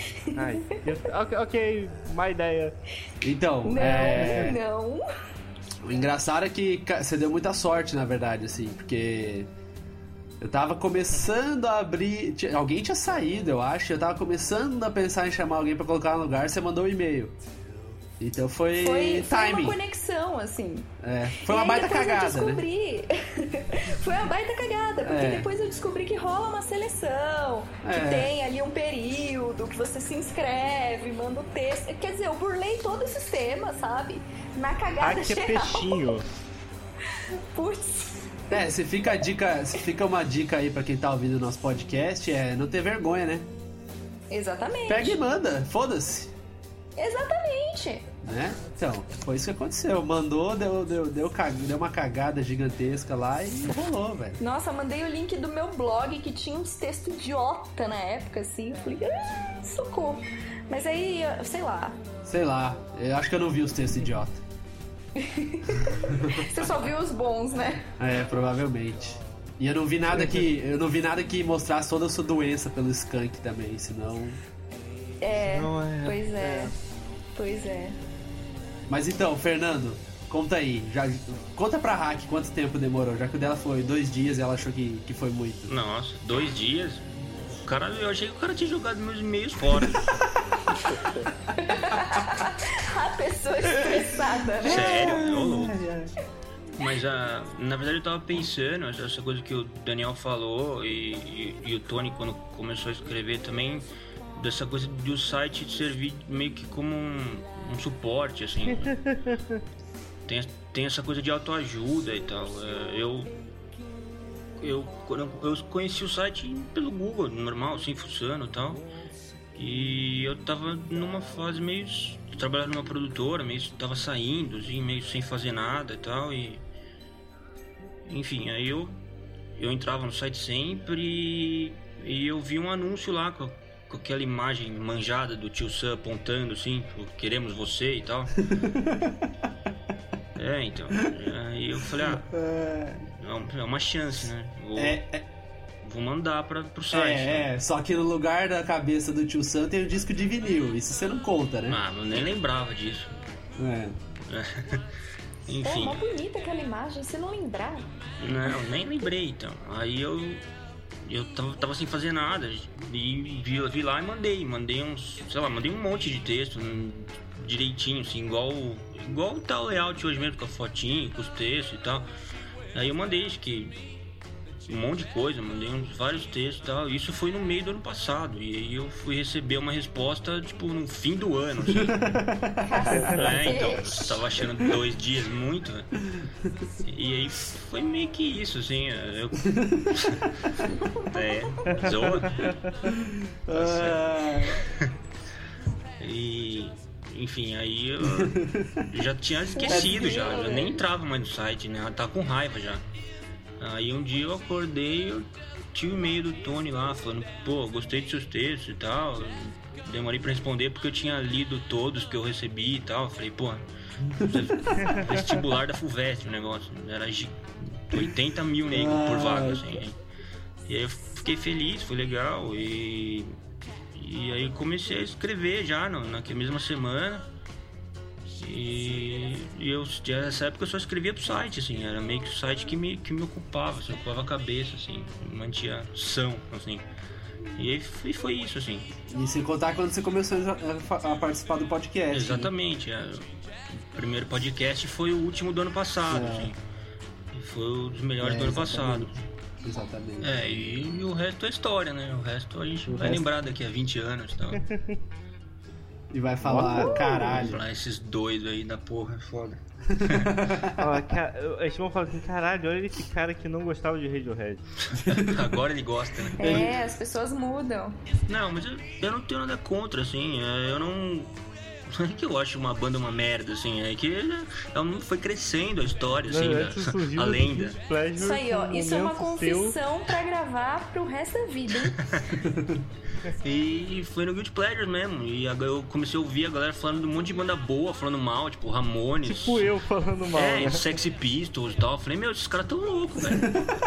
Ok, má ideia. Então, Não. O engraçado é que você deu muita sorte, na verdade, assim, porque eu tava começando a abrir. Alguém tinha saído, eu acho. Eu tava começando a pensar em chamar alguém pra colocar no lugar, você mandou um e-mail. Então foi timing. Uma conexão, assim. Foi uma baita cagada, eu descobri... né? Foi uma baita cagada, porque depois eu descobri que rola uma seleção, que tem ali um período, que você se inscreve, manda o texto. Quer dizer, eu burlei todo o sistema, sabe? Na cagada geral. É peixinho. Putz. Se fica uma dica aí pra quem tá ouvindo o nosso podcast, é não ter vergonha, né? Exatamente. Pega e manda, foda-se. Exatamente. Né? Então, foi isso que aconteceu. Mandou, deu uma cagada gigantesca lá e rolou, velho. Nossa, mandei o link do meu blog que tinha uns textos idiota na época, assim. Eu falei, socorro. Mas aí, sei lá. Sei lá, eu acho que eu não vi os textos idiota. Você só viu os bons, né? Provavelmente. E eu não vi nada que mostrasse toda a sua doença pelo skunk também, senão... Pois é. Mas então, Fernando, conta aí. Conta pra Hack quanto tempo demorou, já que o dela foi 2 dias e ela achou que foi muito. Nossa, 2 dias? Eu achei que o cara tinha jogado meus e-mails fora. A pessoa estressada, né? Sério, ô louco. Mas na verdade eu tava pensando, essa coisa que o Daniel falou e o Tony quando começou a escrever também, dessa coisa do site servir meio que como um suporte, assim. Tem essa coisa de autoajuda e tal. Eu conheci o site pelo Google, normal, assim, fuçando e tal. E eu tava numa fase meio... trabalhando numa produtora, meio tava saindo, assim, meio sem fazer nada e tal. Enfim, aí eu entrava no site sempre e eu vi um anúncio lá com aquela imagem manjada do tio Sam apontando assim, queremos você e tal. Então. Aí eu falei, é uma chance, né? Vou mandar pro site. Só que no lugar da cabeça do tio Sam tem o disco de vinil. Isso você não conta, né? Eu nem lembrava disso. Enfim. Mó bonita aquela imagem, você não lembrar? Não, nem lembrei, então. Aí eu tava sem fazer nada e vi lá e mandei um monte de texto direitinho, assim, igual tá o layout hoje mesmo, com a fotinho, com os textos e tal. Aí eu mandei, acho que um monte de coisa, mandei vários textos e tal. Isso foi no meio do ano passado. E aí eu fui receber uma resposta, tipo, no fim do ano, assim. Então, eu tava achando 2 dias muito, né? E aí foi meio que isso, assim. Zoa. E... enfim, aí eu já tinha esquecido, já nem entrava mais no site, né? Eu tava com raiva já. Aí um dia eu acordei, eu tinha o e-mail do Tony lá falando, gostei dos seus textos e tal. Demorei pra responder porque eu tinha lido todos que eu recebi e tal. Eu falei, vestibular da FUVEST o negócio. Era 80 mil negros por vaga, assim. E aí eu fiquei feliz, foi legal. E aí eu comecei a escrever já naquela mesma semana. E nessa época eu só escrevia pro site, assim, era meio que o site que me ocupava, assim, ocupava a cabeça, assim, me mantinha são, assim. E aí foi isso, assim. E sem contar quando você começou a participar do podcast. Exatamente, né? O primeiro podcast foi o último do ano passado, assim. E foi um dos melhores do ano passado. Exatamente. E o resto é história, né? O resto a gente vai lembrar daqui a 20 anos, então. E vai falar, caralho. Falar esses doidos aí da porra, é foda. A gente vai falar assim, caralho, olha esse cara que não gostava de Radiohead. Agora ele gosta, né? As pessoas mudam. Não, mas eu não tenho nada contra, assim, eu não é que eu acho uma banda uma merda, assim, é que ela foi crescendo a história, assim, a lenda. Isso aí, ó, isso é uma confissão pra gravar pro resto da vida, hein? E foi no Guilty Pleasures mesmo. E eu comecei a ouvir a galera falando de um monte de banda boa, falando mal, tipo Ramones. Tipo eu falando mal. Né? Sexy Pistols e tal. Eu falei, esses caras tão loucos, velho.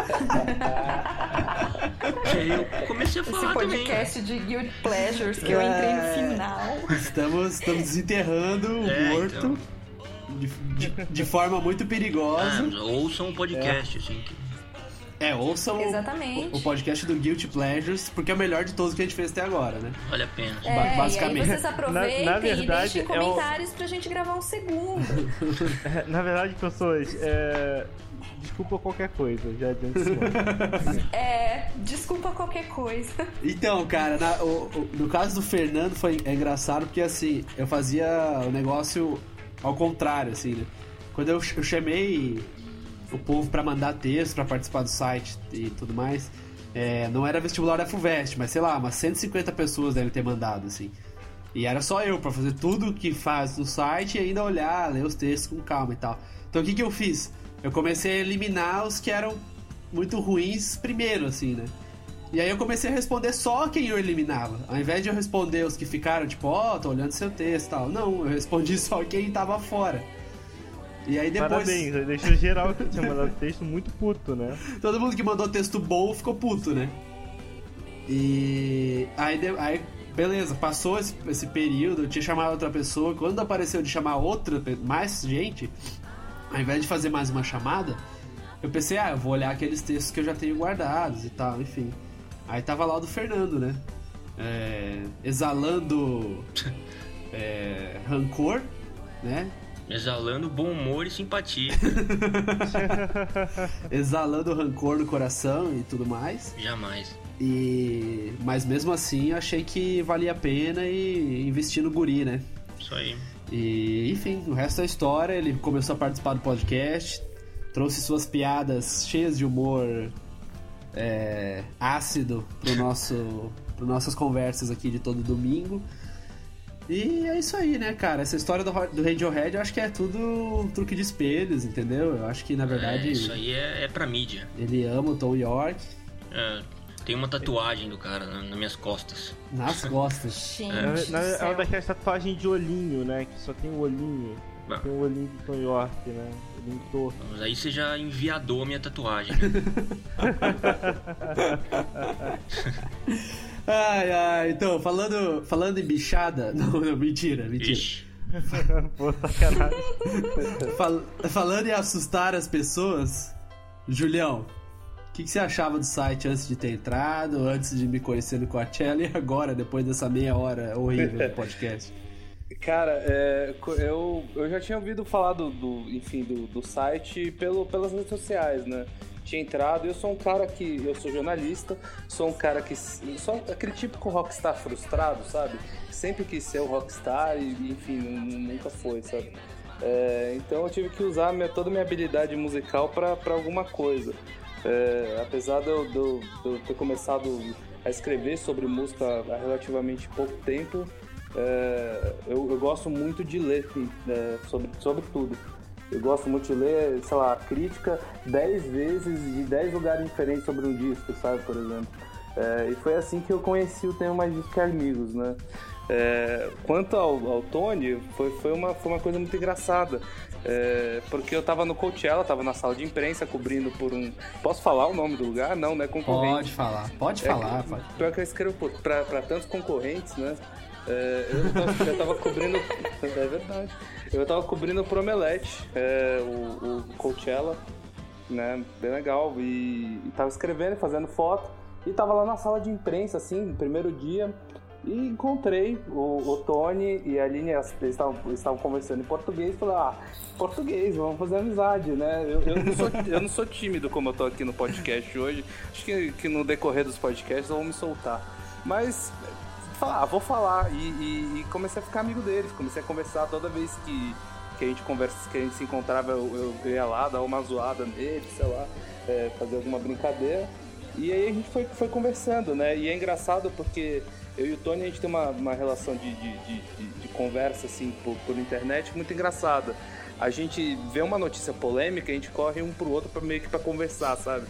E aí eu comecei a falar também. Esse podcast de Guilty Pleasures que eu entrei no final. Estamos desenterrando o morto. Então... de forma muito perigosa. Ouçam um podcast, assim. Ouçam o podcast do Guilty Pleasures, porque é o melhor de todos que a gente fez até agora, né? Vale a pena. Basicamente. E aí vocês aproveitem na verdade, e deixem comentários pra gente gravar um segundo. Na verdade, pessoas, desculpa qualquer coisa, já adianto isso. Desculpa qualquer coisa. Então, cara, no caso do Fernando é engraçado porque, assim, eu fazia o negócio ao contrário, assim, né? Quando eu chamei o povo pra mandar texto, pra participar do site e tudo mais. Não era vestibular da FUVEST, mas sei lá, umas 150 pessoas devem ter mandado, assim. E era só eu pra fazer tudo que faz no site e ainda olhar, ler os textos com calma e tal. Então o que eu fiz? Eu comecei a eliminar os que eram muito ruins primeiro, assim, né? E aí eu comecei a responder só quem eu eliminava. Ao invés de eu responder os que ficaram, tipo, tô olhando seu texto e tal. Não, eu respondi só quem tava fora. E aí depois... Parabéns, deixou geral que tinha mandado texto muito puto, né? Todo mundo que mandou texto bom ficou puto, né? E aí beleza, passou esse período, eu tinha chamado outra pessoa. Quando apareceu de chamar mais gente, ao invés de fazer mais uma chamada, eu pensei, eu vou olhar aqueles textos que eu já tenho guardados e tal, enfim. Aí tava lá o do Fernando, né? Exalando rancor, né? Exalando bom humor e simpatia. Exalando rancor no coração e tudo mais. Jamais. Mas mesmo assim eu achei que valia a pena e investir no guri, né? Isso aí. E enfim, o resto da história, ele começou a participar do podcast, trouxe suas piadas cheias de humor ácido para nossas conversas aqui de todo domingo. E é isso aí, né, cara? Essa história do Radiohead eu acho que é tudo truque de espelhos, entendeu? Eu acho que, na verdade... isso aí é pra mídia. Ele ama o Tom York. Tem uma tatuagem do cara nas minhas costas. Nas costas. É uma daquelas tatuagens de olhinho, né? Que só tem o olhinho. Não. Tem o olhinho do Tom York, né? Olhinho torto. Mas aí você já enviadou a minha tatuagem. Ai, então, falando em bichada... Não, mentira. Ixi. Pô, sacanagem. Falando em assustar as pessoas, Julião, o que você achava do site antes de ter entrado, antes de me conhecer no Coachella e agora, depois dessa meia hora horrível do podcast? Cara, eu já tinha ouvido falar do site pelas redes sociais, né? Tinha entrado, eu sou um cara que... Eu sou jornalista, sou um cara que... Sou aquele típico rockstar frustrado, sabe? Sempre quis ser o rockstar e, enfim, nunca foi, sabe? Então eu tive que usar toda a minha habilidade musical pra alguma coisa. Apesar de eu ter começado a escrever sobre música há relativamente pouco tempo, eu gosto muito de ler sobre tudo. Eu gosto muito de ler, sei lá, crítica 10 vezes de 10 lugares diferentes sobre um disco, sabe, por exemplo. E foi assim que eu conheci o Tenho Mais Disco que Amigos, né? Quanto ao Tony, foi uma coisa muito engraçada. Porque eu tava no Coachella, tava na sala de imprensa cobrindo por um... Posso falar o nome do lugar? Não, né? Concorrente. Pode falar. Pior que eu escrevo pra tantos concorrentes, né? Eu tava cobrindo... É verdade. Eu tava cobrindo o Promelete, o Coachella, né? Bem legal. E tava escrevendo, fazendo foto. E tava lá na sala de imprensa, assim, no primeiro dia. E encontrei o Tony e a Aline, eles estavam conversando em português. Falei, português, vamos fazer amizade, né? Eu não sou tímido como eu tô aqui no podcast hoje. Acho que no decorrer dos podcasts eu vou me soltar. Mas, vou falar. E comecei a ficar amigo deles. Comecei a conversar toda vez que a gente se encontrava, eu ia lá, dar uma zoada neles, sei lá, fazer alguma brincadeira. E aí a gente foi conversando, né? E é engraçado porque... Eu e o Tony, a gente tem uma relação de conversa, assim, por internet muito engraçada. A gente vê uma notícia polêmica, a gente corre um pro outro meio que pra conversar, sabe?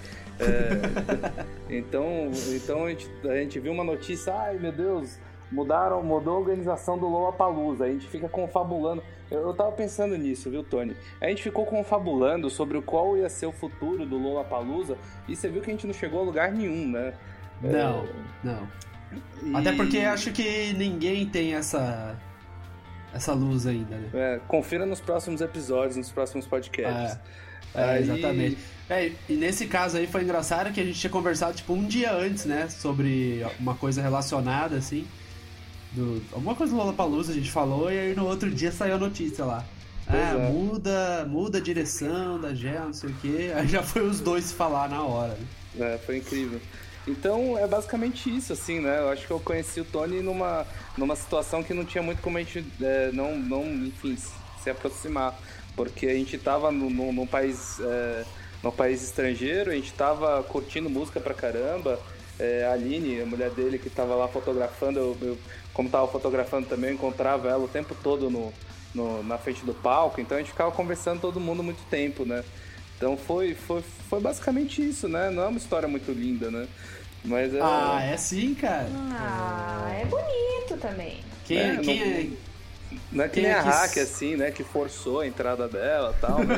Então a gente viu uma notícia, ai meu Deus, mudou a organização do Lollapalooza. A gente fica confabulando. Eu tava pensando nisso, viu, Tony? A gente ficou confabulando sobre qual ia ser o futuro do Lollapalooza e você viu que a gente não chegou a lugar nenhum, né? Não. Até porque acho que ninguém tem essa luz ainda, né? Confira nos próximos episódios, nos próximos podcasts. Exatamente. E nesse caso aí foi engraçado que a gente tinha conversado tipo um dia antes, né? Sobre uma coisa relacionada, assim. Alguma coisa do Lollapalooza a gente falou e aí no outro dia saiu a notícia lá. Muda a direção da GEL, não sei o quê. Aí já foi os dois falar na hora, né? Foi incrível. Então é basicamente isso, assim, né? Eu acho que eu conheci o Tony numa situação que não tinha muito como a gente enfim, se aproximar. Porque a gente tava num país no país estrangeiro, a gente tava curtindo música pra caramba. A Aline, a mulher dele que tava lá fotografando, eu como tava fotografando também, eu encontrava ela o tempo todo na frente do palco, então a gente ficava conversando todo mundo muito tempo, né? Então foi basicamente isso, né? Não é uma história muito linda, né? Mas é sim, cara. É bonito também. Não é que nem a Hack, assim, né? Que forçou a entrada dela e tal, mas...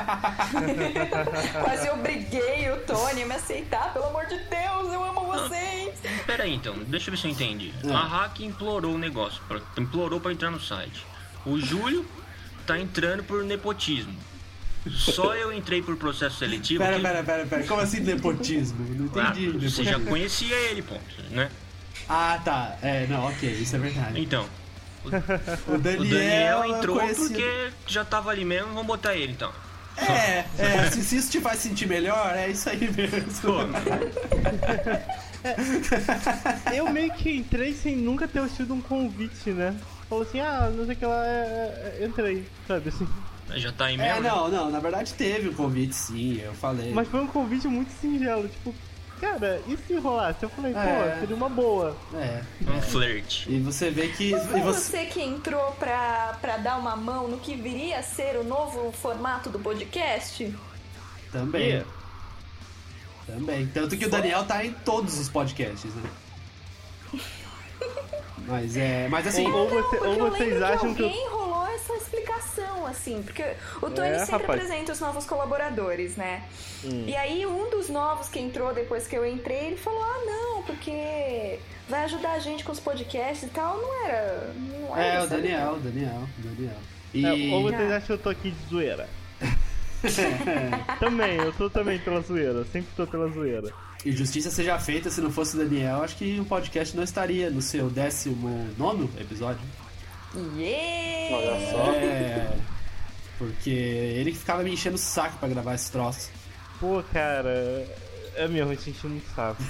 Quase obriguei o Tony a me aceitar, pelo amor de Deus, eu amo vocês. Pera aí, então, deixa eu ver se eu entendi. A Hack implorou o negócio, implorou pra entrar no site. O Júlio tá entrando por nepotismo. Só eu entrei por processo seletivo. Pera. Como assim nepotismo? Não entendi. Você já conhecia ele, ponto, né? Ah, tá. Não, ok, isso é verdade. Então, o Daniel entrou porque já tava ali mesmo, vamos botar ele então. Se isso te faz sentir melhor, é isso aí mesmo. Eu meio que entrei sem nunca ter tido um convite, né? Falou assim, não sei o que lá, entrei, sabe assim. Já tá aí mesmo? Não, na verdade teve um convite sim, eu falei. Mas foi um convite muito singelo, tipo, cara, e se rolasse? Eu falei, seria uma boa. Um flerte. E você vê que... Foi você que entrou pra dar uma mão no que viria a ser o novo formato do podcast? Também. Tanto que o Daniel tá em todos os podcasts, né? Mas assim... Ou vocês acham que... Alguém rolou essa explicação, assim, porque o Tony sempre apresenta os novos colaboradores, né? E aí um dos novos que entrou depois que eu entrei, ele falou, não, porque vai ajudar a gente com os podcasts e tal, não era o Daniel. Ou vocês acham que eu tô aqui de zoeira? Também, eu tô também pela zoeira, sempre tô pela zoeira. E justiça seja feita, se não fosse o Daniel, acho que o podcast não estaria no seu 19º episódio. Olha só. Porque ele que ficava me enchendo o saco pra gravar esse troço. Pô, cara, é mesmo, a gente encheu muito saco.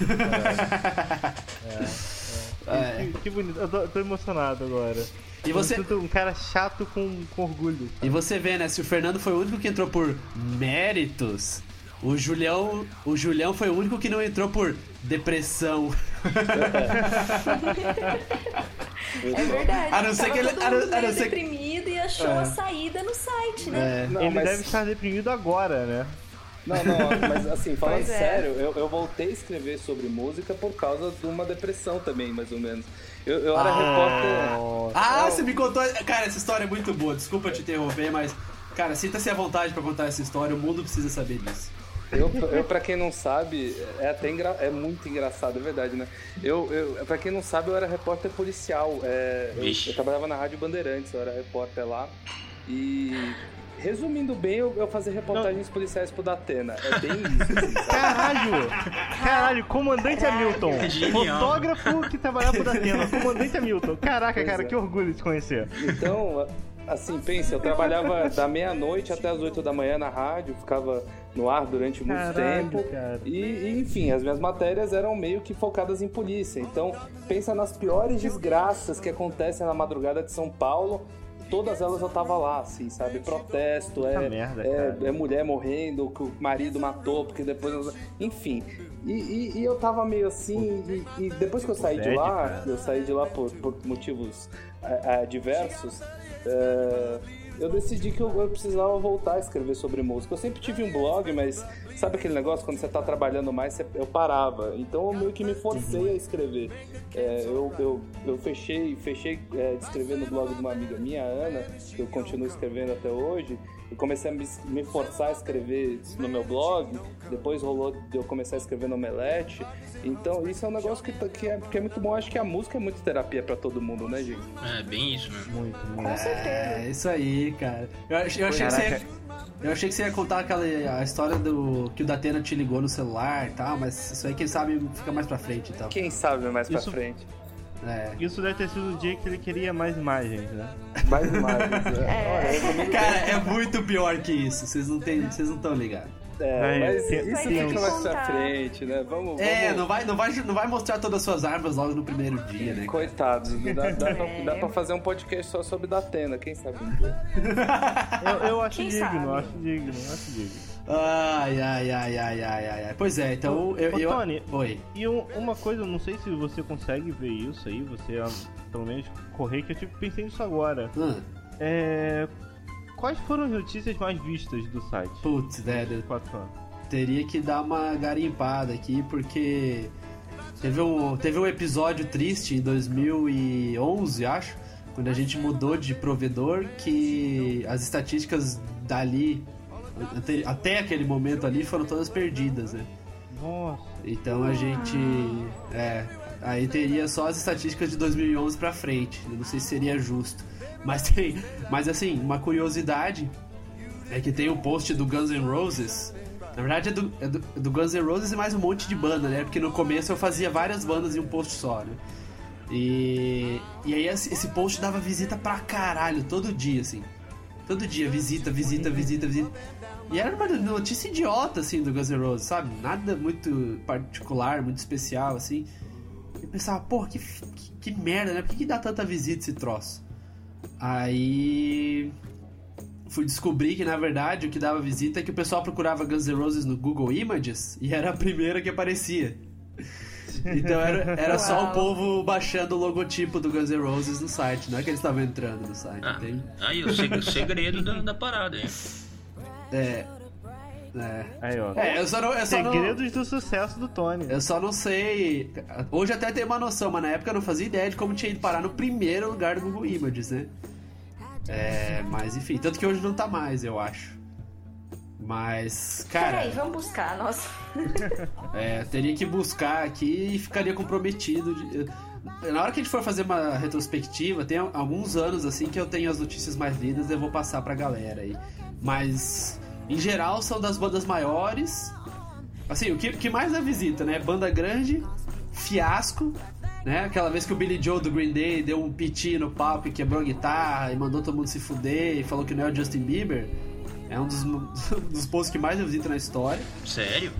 Que bonito, eu tô emocionado agora. E você... Um cara chato com orgulho. E você vê, né, se o Fernando foi o único que entrou por méritos, o Julião foi o único que não entrou por depressão. É verdade. A não ser que ele deprimido e achou a saída no site, né? Ele deve estar deprimido agora, né? Não, mas assim, falando sério, eu voltei a escrever sobre música por causa de uma depressão também, mais ou menos. Eu era repórter... Você me contou... Cara, essa história é muito boa, desculpa te interromper, mas... Cara, sinta-se à vontade pra contar essa história, o mundo precisa saber disso. Eu pra quem não sabe, é muito engraçado, é verdade, né? Pra quem não sabe, eu era repórter policial. Eu trabalhava na Rádio Bandeirantes, eu era repórter lá. E, resumindo bem, eu fazia reportagens policiais pro Datena. É bem isso, assim, sabe? Caralho, comandante Hamilton. Fotógrafo que trabalhava pro Datena, comandante Hamilton. Caraca, cara, que orgulho de te conhecer. Então... Assim, pensa, eu trabalhava da meia-noite até as 8 da manhã na rádio, ficava no ar durante muito tempo. Cara. E, enfim, as minhas matérias eram meio que focadas em polícia. Então, pensa nas piores desgraças que acontecem na madrugada de São Paulo. Todas elas eu tava lá, assim, sabe? Protesto, é mulher morrendo, que o marido matou, porque depois... Enfim, e eu tava meio assim, e depois que eu saí de lá, por motivos diversos, eu decidi que eu precisava voltar a escrever sobre música. Eu sempre tive um blog, mas sabe aquele negócio, quando você tá trabalhando mais, eu parava. Então eu meio que me forcei a escrever. Eu fechei de escrever no blog de uma amiga minha, Ana, que eu continuo escrevendo até hoje. Eu comecei a me forçar a escrever no meu blog, depois rolou de eu começar a escrever no Omelete. Então isso é um negócio que é muito bom. Acho que a música é muito terapia pra todo mundo, né, gente? É, bem isso, né? Muito. Com certeza. É isso aí, cara. Eu achei que você ia contar a história do que o Datena te ligou no celular e tal, mas isso aí, quem sabe, fica mais pra frente e tal. Quem sabe mais pra frente. Isso deve ter sido o dia que ele queria mais imagens, né? Mais imagens, Cara, é muito pior que isso. Vocês não estão ligados. Mas isso fica mais pra frente, né? Vamos. Não vai mostrar todas as suas armas logo no primeiro dia, né? Coitados, dá pra fazer um podcast só sobre Datena, quem sabe? Eu acho digno. Ai. Pois é, então eu... Tony, Oi. E uma coisa, eu não sei se você consegue ver isso aí, você pelo menos correr, que eu pensei nisso agora. Quais foram as notícias mais vistas do site? Putz, velho. 4 anos. Teria que dar uma garimpada aqui, porque teve um episódio triste em 2011, acho, quando a gente mudou de provedor, que as estatísticas dali, até aquele momento ali, foram todas perdidas, né? Nossa. Então a gente... aí teria só as estatísticas de 2011 pra frente. Eu não sei se seria justo. Mas assim, uma curiosidade é que tem um post do Guns N' Roses. Na verdade é do Guns N' Roses e mais um monte de banda, né? Porque no começo eu fazia várias bandas em um post só, né? E aí esse post dava visita pra caralho, todo dia, assim. Todo dia, visita. E era uma notícia idiota, assim, do Guns N' Roses, sabe? Nada muito particular, muito especial, assim. Eu pensava, porra, que merda, né? Por que dá tanta visita esse troço? Aí fui descobrir que, na verdade, o que dava visita é que o pessoal procurava Guns N' Roses no Google Images e era a primeira que aparecia. Então era só o povo baixando o logotipo do Guns N' Roses no site, não é que eles estavam entrando no site. Aí o segredo da parada, hein? Aí, ó. Segredos do sucesso do Tony. Eu só não sei. Hoje até tenho uma noção, mas na época eu não fazia ideia de como tinha ido parar no primeiro lugar do Google Images, né? Mas enfim, tanto que hoje não tá mais, eu acho. Mas, cara... Peraí, vamos buscar, nossa. Teria que buscar aqui e ficaria comprometido. Na hora que a gente for fazer uma retrospectiva, tem alguns anos assim que eu tenho as notícias mais lidas e eu vou passar pra galera aí. Mas, em geral, são das bandas maiores. Assim, o que mais dá visita, né? Banda grande, fiasco, né? Aquela vez que o Billy Joe do Green Day deu um piti no palco e quebrou a guitarra e mandou todo mundo se fuder e falou que não é o Justin Bieber. É um dos posts que mais deu visita na história. Sério?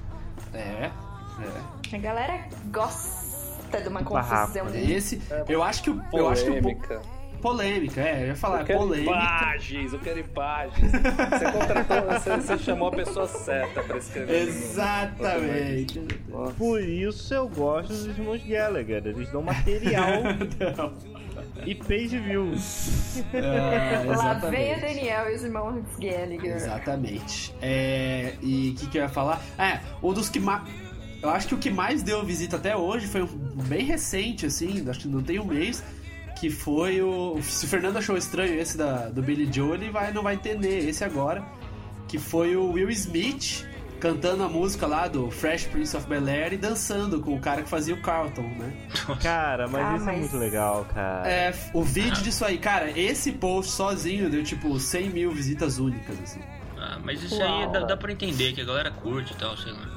A galera gosta de uma confusão. Eu acho que o polêmica, eu ia falar polêmica. Eu quero imagens. Você contratou, você chamou a pessoa certa pra escrever. Exatamente. Por isso eu gosto dos irmãos Gallagher. Eles dão material e page view. Lá vem a Daniel e os irmãos Gallagher. Exatamente. E o que eu ia falar? Um dos que mais... Eu acho que o que mais deu visita até hoje foi bem recente, assim, acho que não tem um mês, que foi se o Fernando achou estranho esse do Billy Joe, ele não vai entender esse agora, que foi o Will Smith cantando a música lá do Fresh Prince of Bel-Air e dançando com o cara que fazia o Carlton, né? Cara, mas isso é muito legal, cara. O vídeo disso aí, cara, esse post sozinho deu tipo 100 mil visitas únicas, assim. Mas isso aí dá pra entender, que a galera curte e tal, sei lá.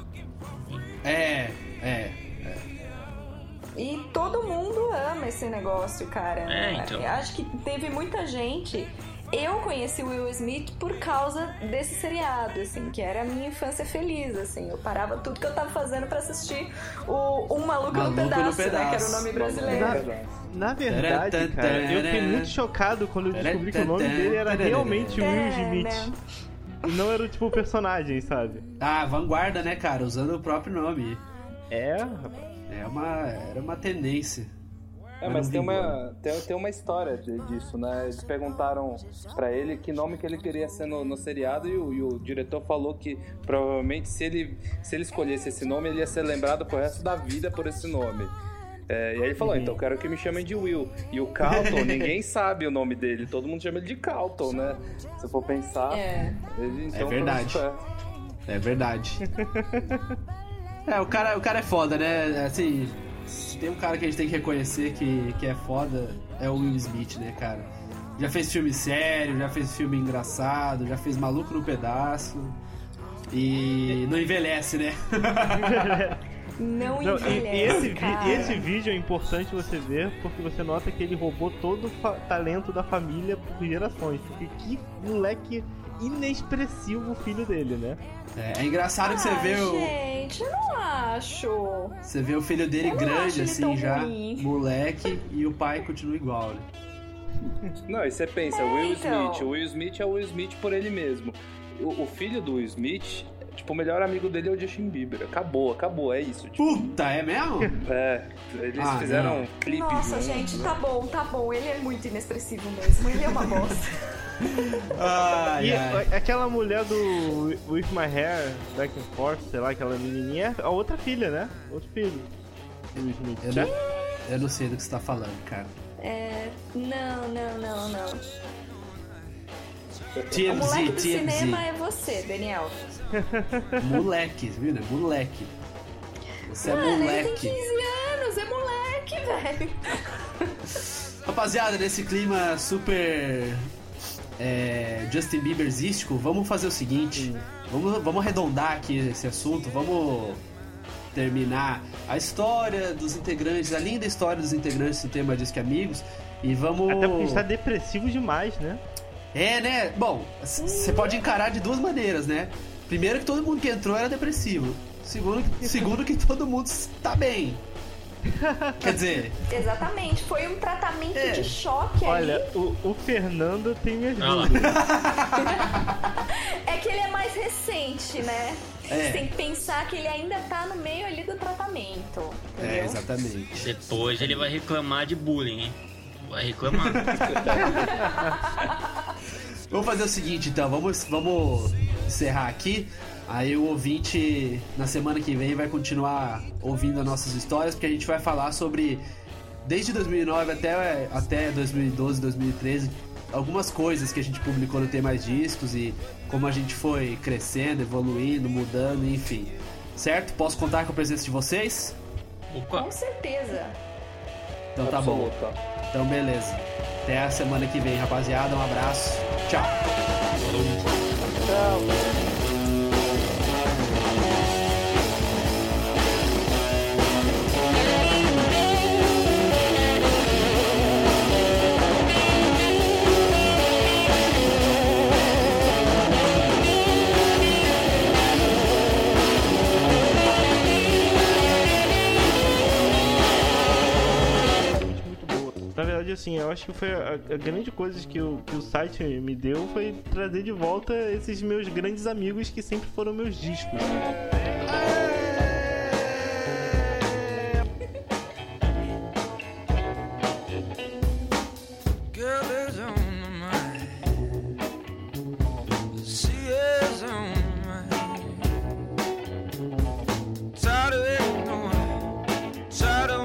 E todo mundo ama esse negócio, cara. Então. Eu acho que teve muita gente... Eu conheci o Will Smith por causa desse seriado, assim, que era a minha infância feliz, assim. Eu parava tudo que eu tava fazendo pra assistir o Maluco no Pedaço, né, que era o nome brasileiro. Na verdade, cara, eu fiquei muito chocado quando eu descobri que o nome dele era realmente Will Smith. E não era tipo o personagem, sabe? Vanguarda, né, cara? Usando o próprio nome. Rapaz. Era uma tendência. Mas tem uma história disso, né? Eles perguntaram pra ele que nome que ele queria ser no seriado e o diretor falou que provavelmente se ele escolhesse esse nome, ele ia ser lembrado pro resto da vida por esse nome. E aí ele falou, então eu quero que me chamem de Will. E o Carlton, ninguém sabe o nome dele, todo mundo chama ele de Carlton, né? Se for pensar... Então, é verdade. O cara é foda, né? Assim, se tem um cara que a gente tem que reconhecer que é foda, é o Will Smith, né, cara? Já fez filme sério, já fez filme engraçado, já fez Maluco no Pedaço. E não envelhece, né? Não envelhece, esse vídeo é importante você ver, porque você nota que ele roubou todo o talento da família por gerações. Porque que moleque inexpressivo o filho dele, né? É engraçado que você vê gente, eu não acho. Você vê o filho dele grande, assim, já, moleque, e o pai continua igual, né? Não, e você pensa, Will Smith é o Will Smith por ele mesmo. o filho do Will Smith, tipo, o melhor amigo dele é o Justin Bieber. Acabou, é isso. Tipo, Puta, é mesmo? Eles fizeram um clipe Nossa, junto, gente, né? tá bom. Ele é muito inexpressivo mesmo. Ele é uma bosta. E aquela mulher do With My Hair Back and Forth, sei lá, aquela menininha, é a outra filha, né? Outro filho do Will Smith. Eu não sei do que você tá falando, cara. Não. O TMZ, moleque do TMZ. cinema é você, Daniel. Moleque, viu, né? Moleque. Você Mano, é ele moleque. tem 15 anos, é moleque, velho. Rapaziada, nesse clima super Justin Bieberzístico, vamos fazer o seguinte. Vamos arredondar aqui esse assunto. Vamos terminar a história dos integrantes, a linda história dos integrantes do Tema Disque Amigos. E vamos... Até porque a gente tá depressivo demais, né? Né? Bom, você pode encarar de duas maneiras, né? Primeiro que todo mundo que entrou era depressivo. Segundo que todo mundo tá bem. Quer dizer... Exatamente, foi um tratamento de choque Olha, ali. o Fernando tem minhas dúvidas. É que ele é mais recente, né? Você tem que pensar que ele ainda tá no meio ali do tratamento. Entendeu? Exatamente. Depois ele vai reclamar de bullying, hein? Vai reclamar. Vamos fazer o seguinte, então. Vamos encerrar aqui. Aí o ouvinte, na semana que vem, vai continuar ouvindo as nossas histórias, porque a gente vai falar sobre, desde 2009 até 2012, 2013, algumas coisas que a gente publicou no Tem Mais Discos e como a gente foi crescendo, evoluindo, mudando, enfim. Certo? Posso contar com a presença de vocês? Opa. Com certeza. Então tá bom. Então beleza. Até a semana que vem, rapaziada. Um abraço. Tchau. Na verdade, assim, eu acho que foi a grande coisa que o site me deu foi trazer de volta esses meus grandes amigos que sempre foram meus discos. Tired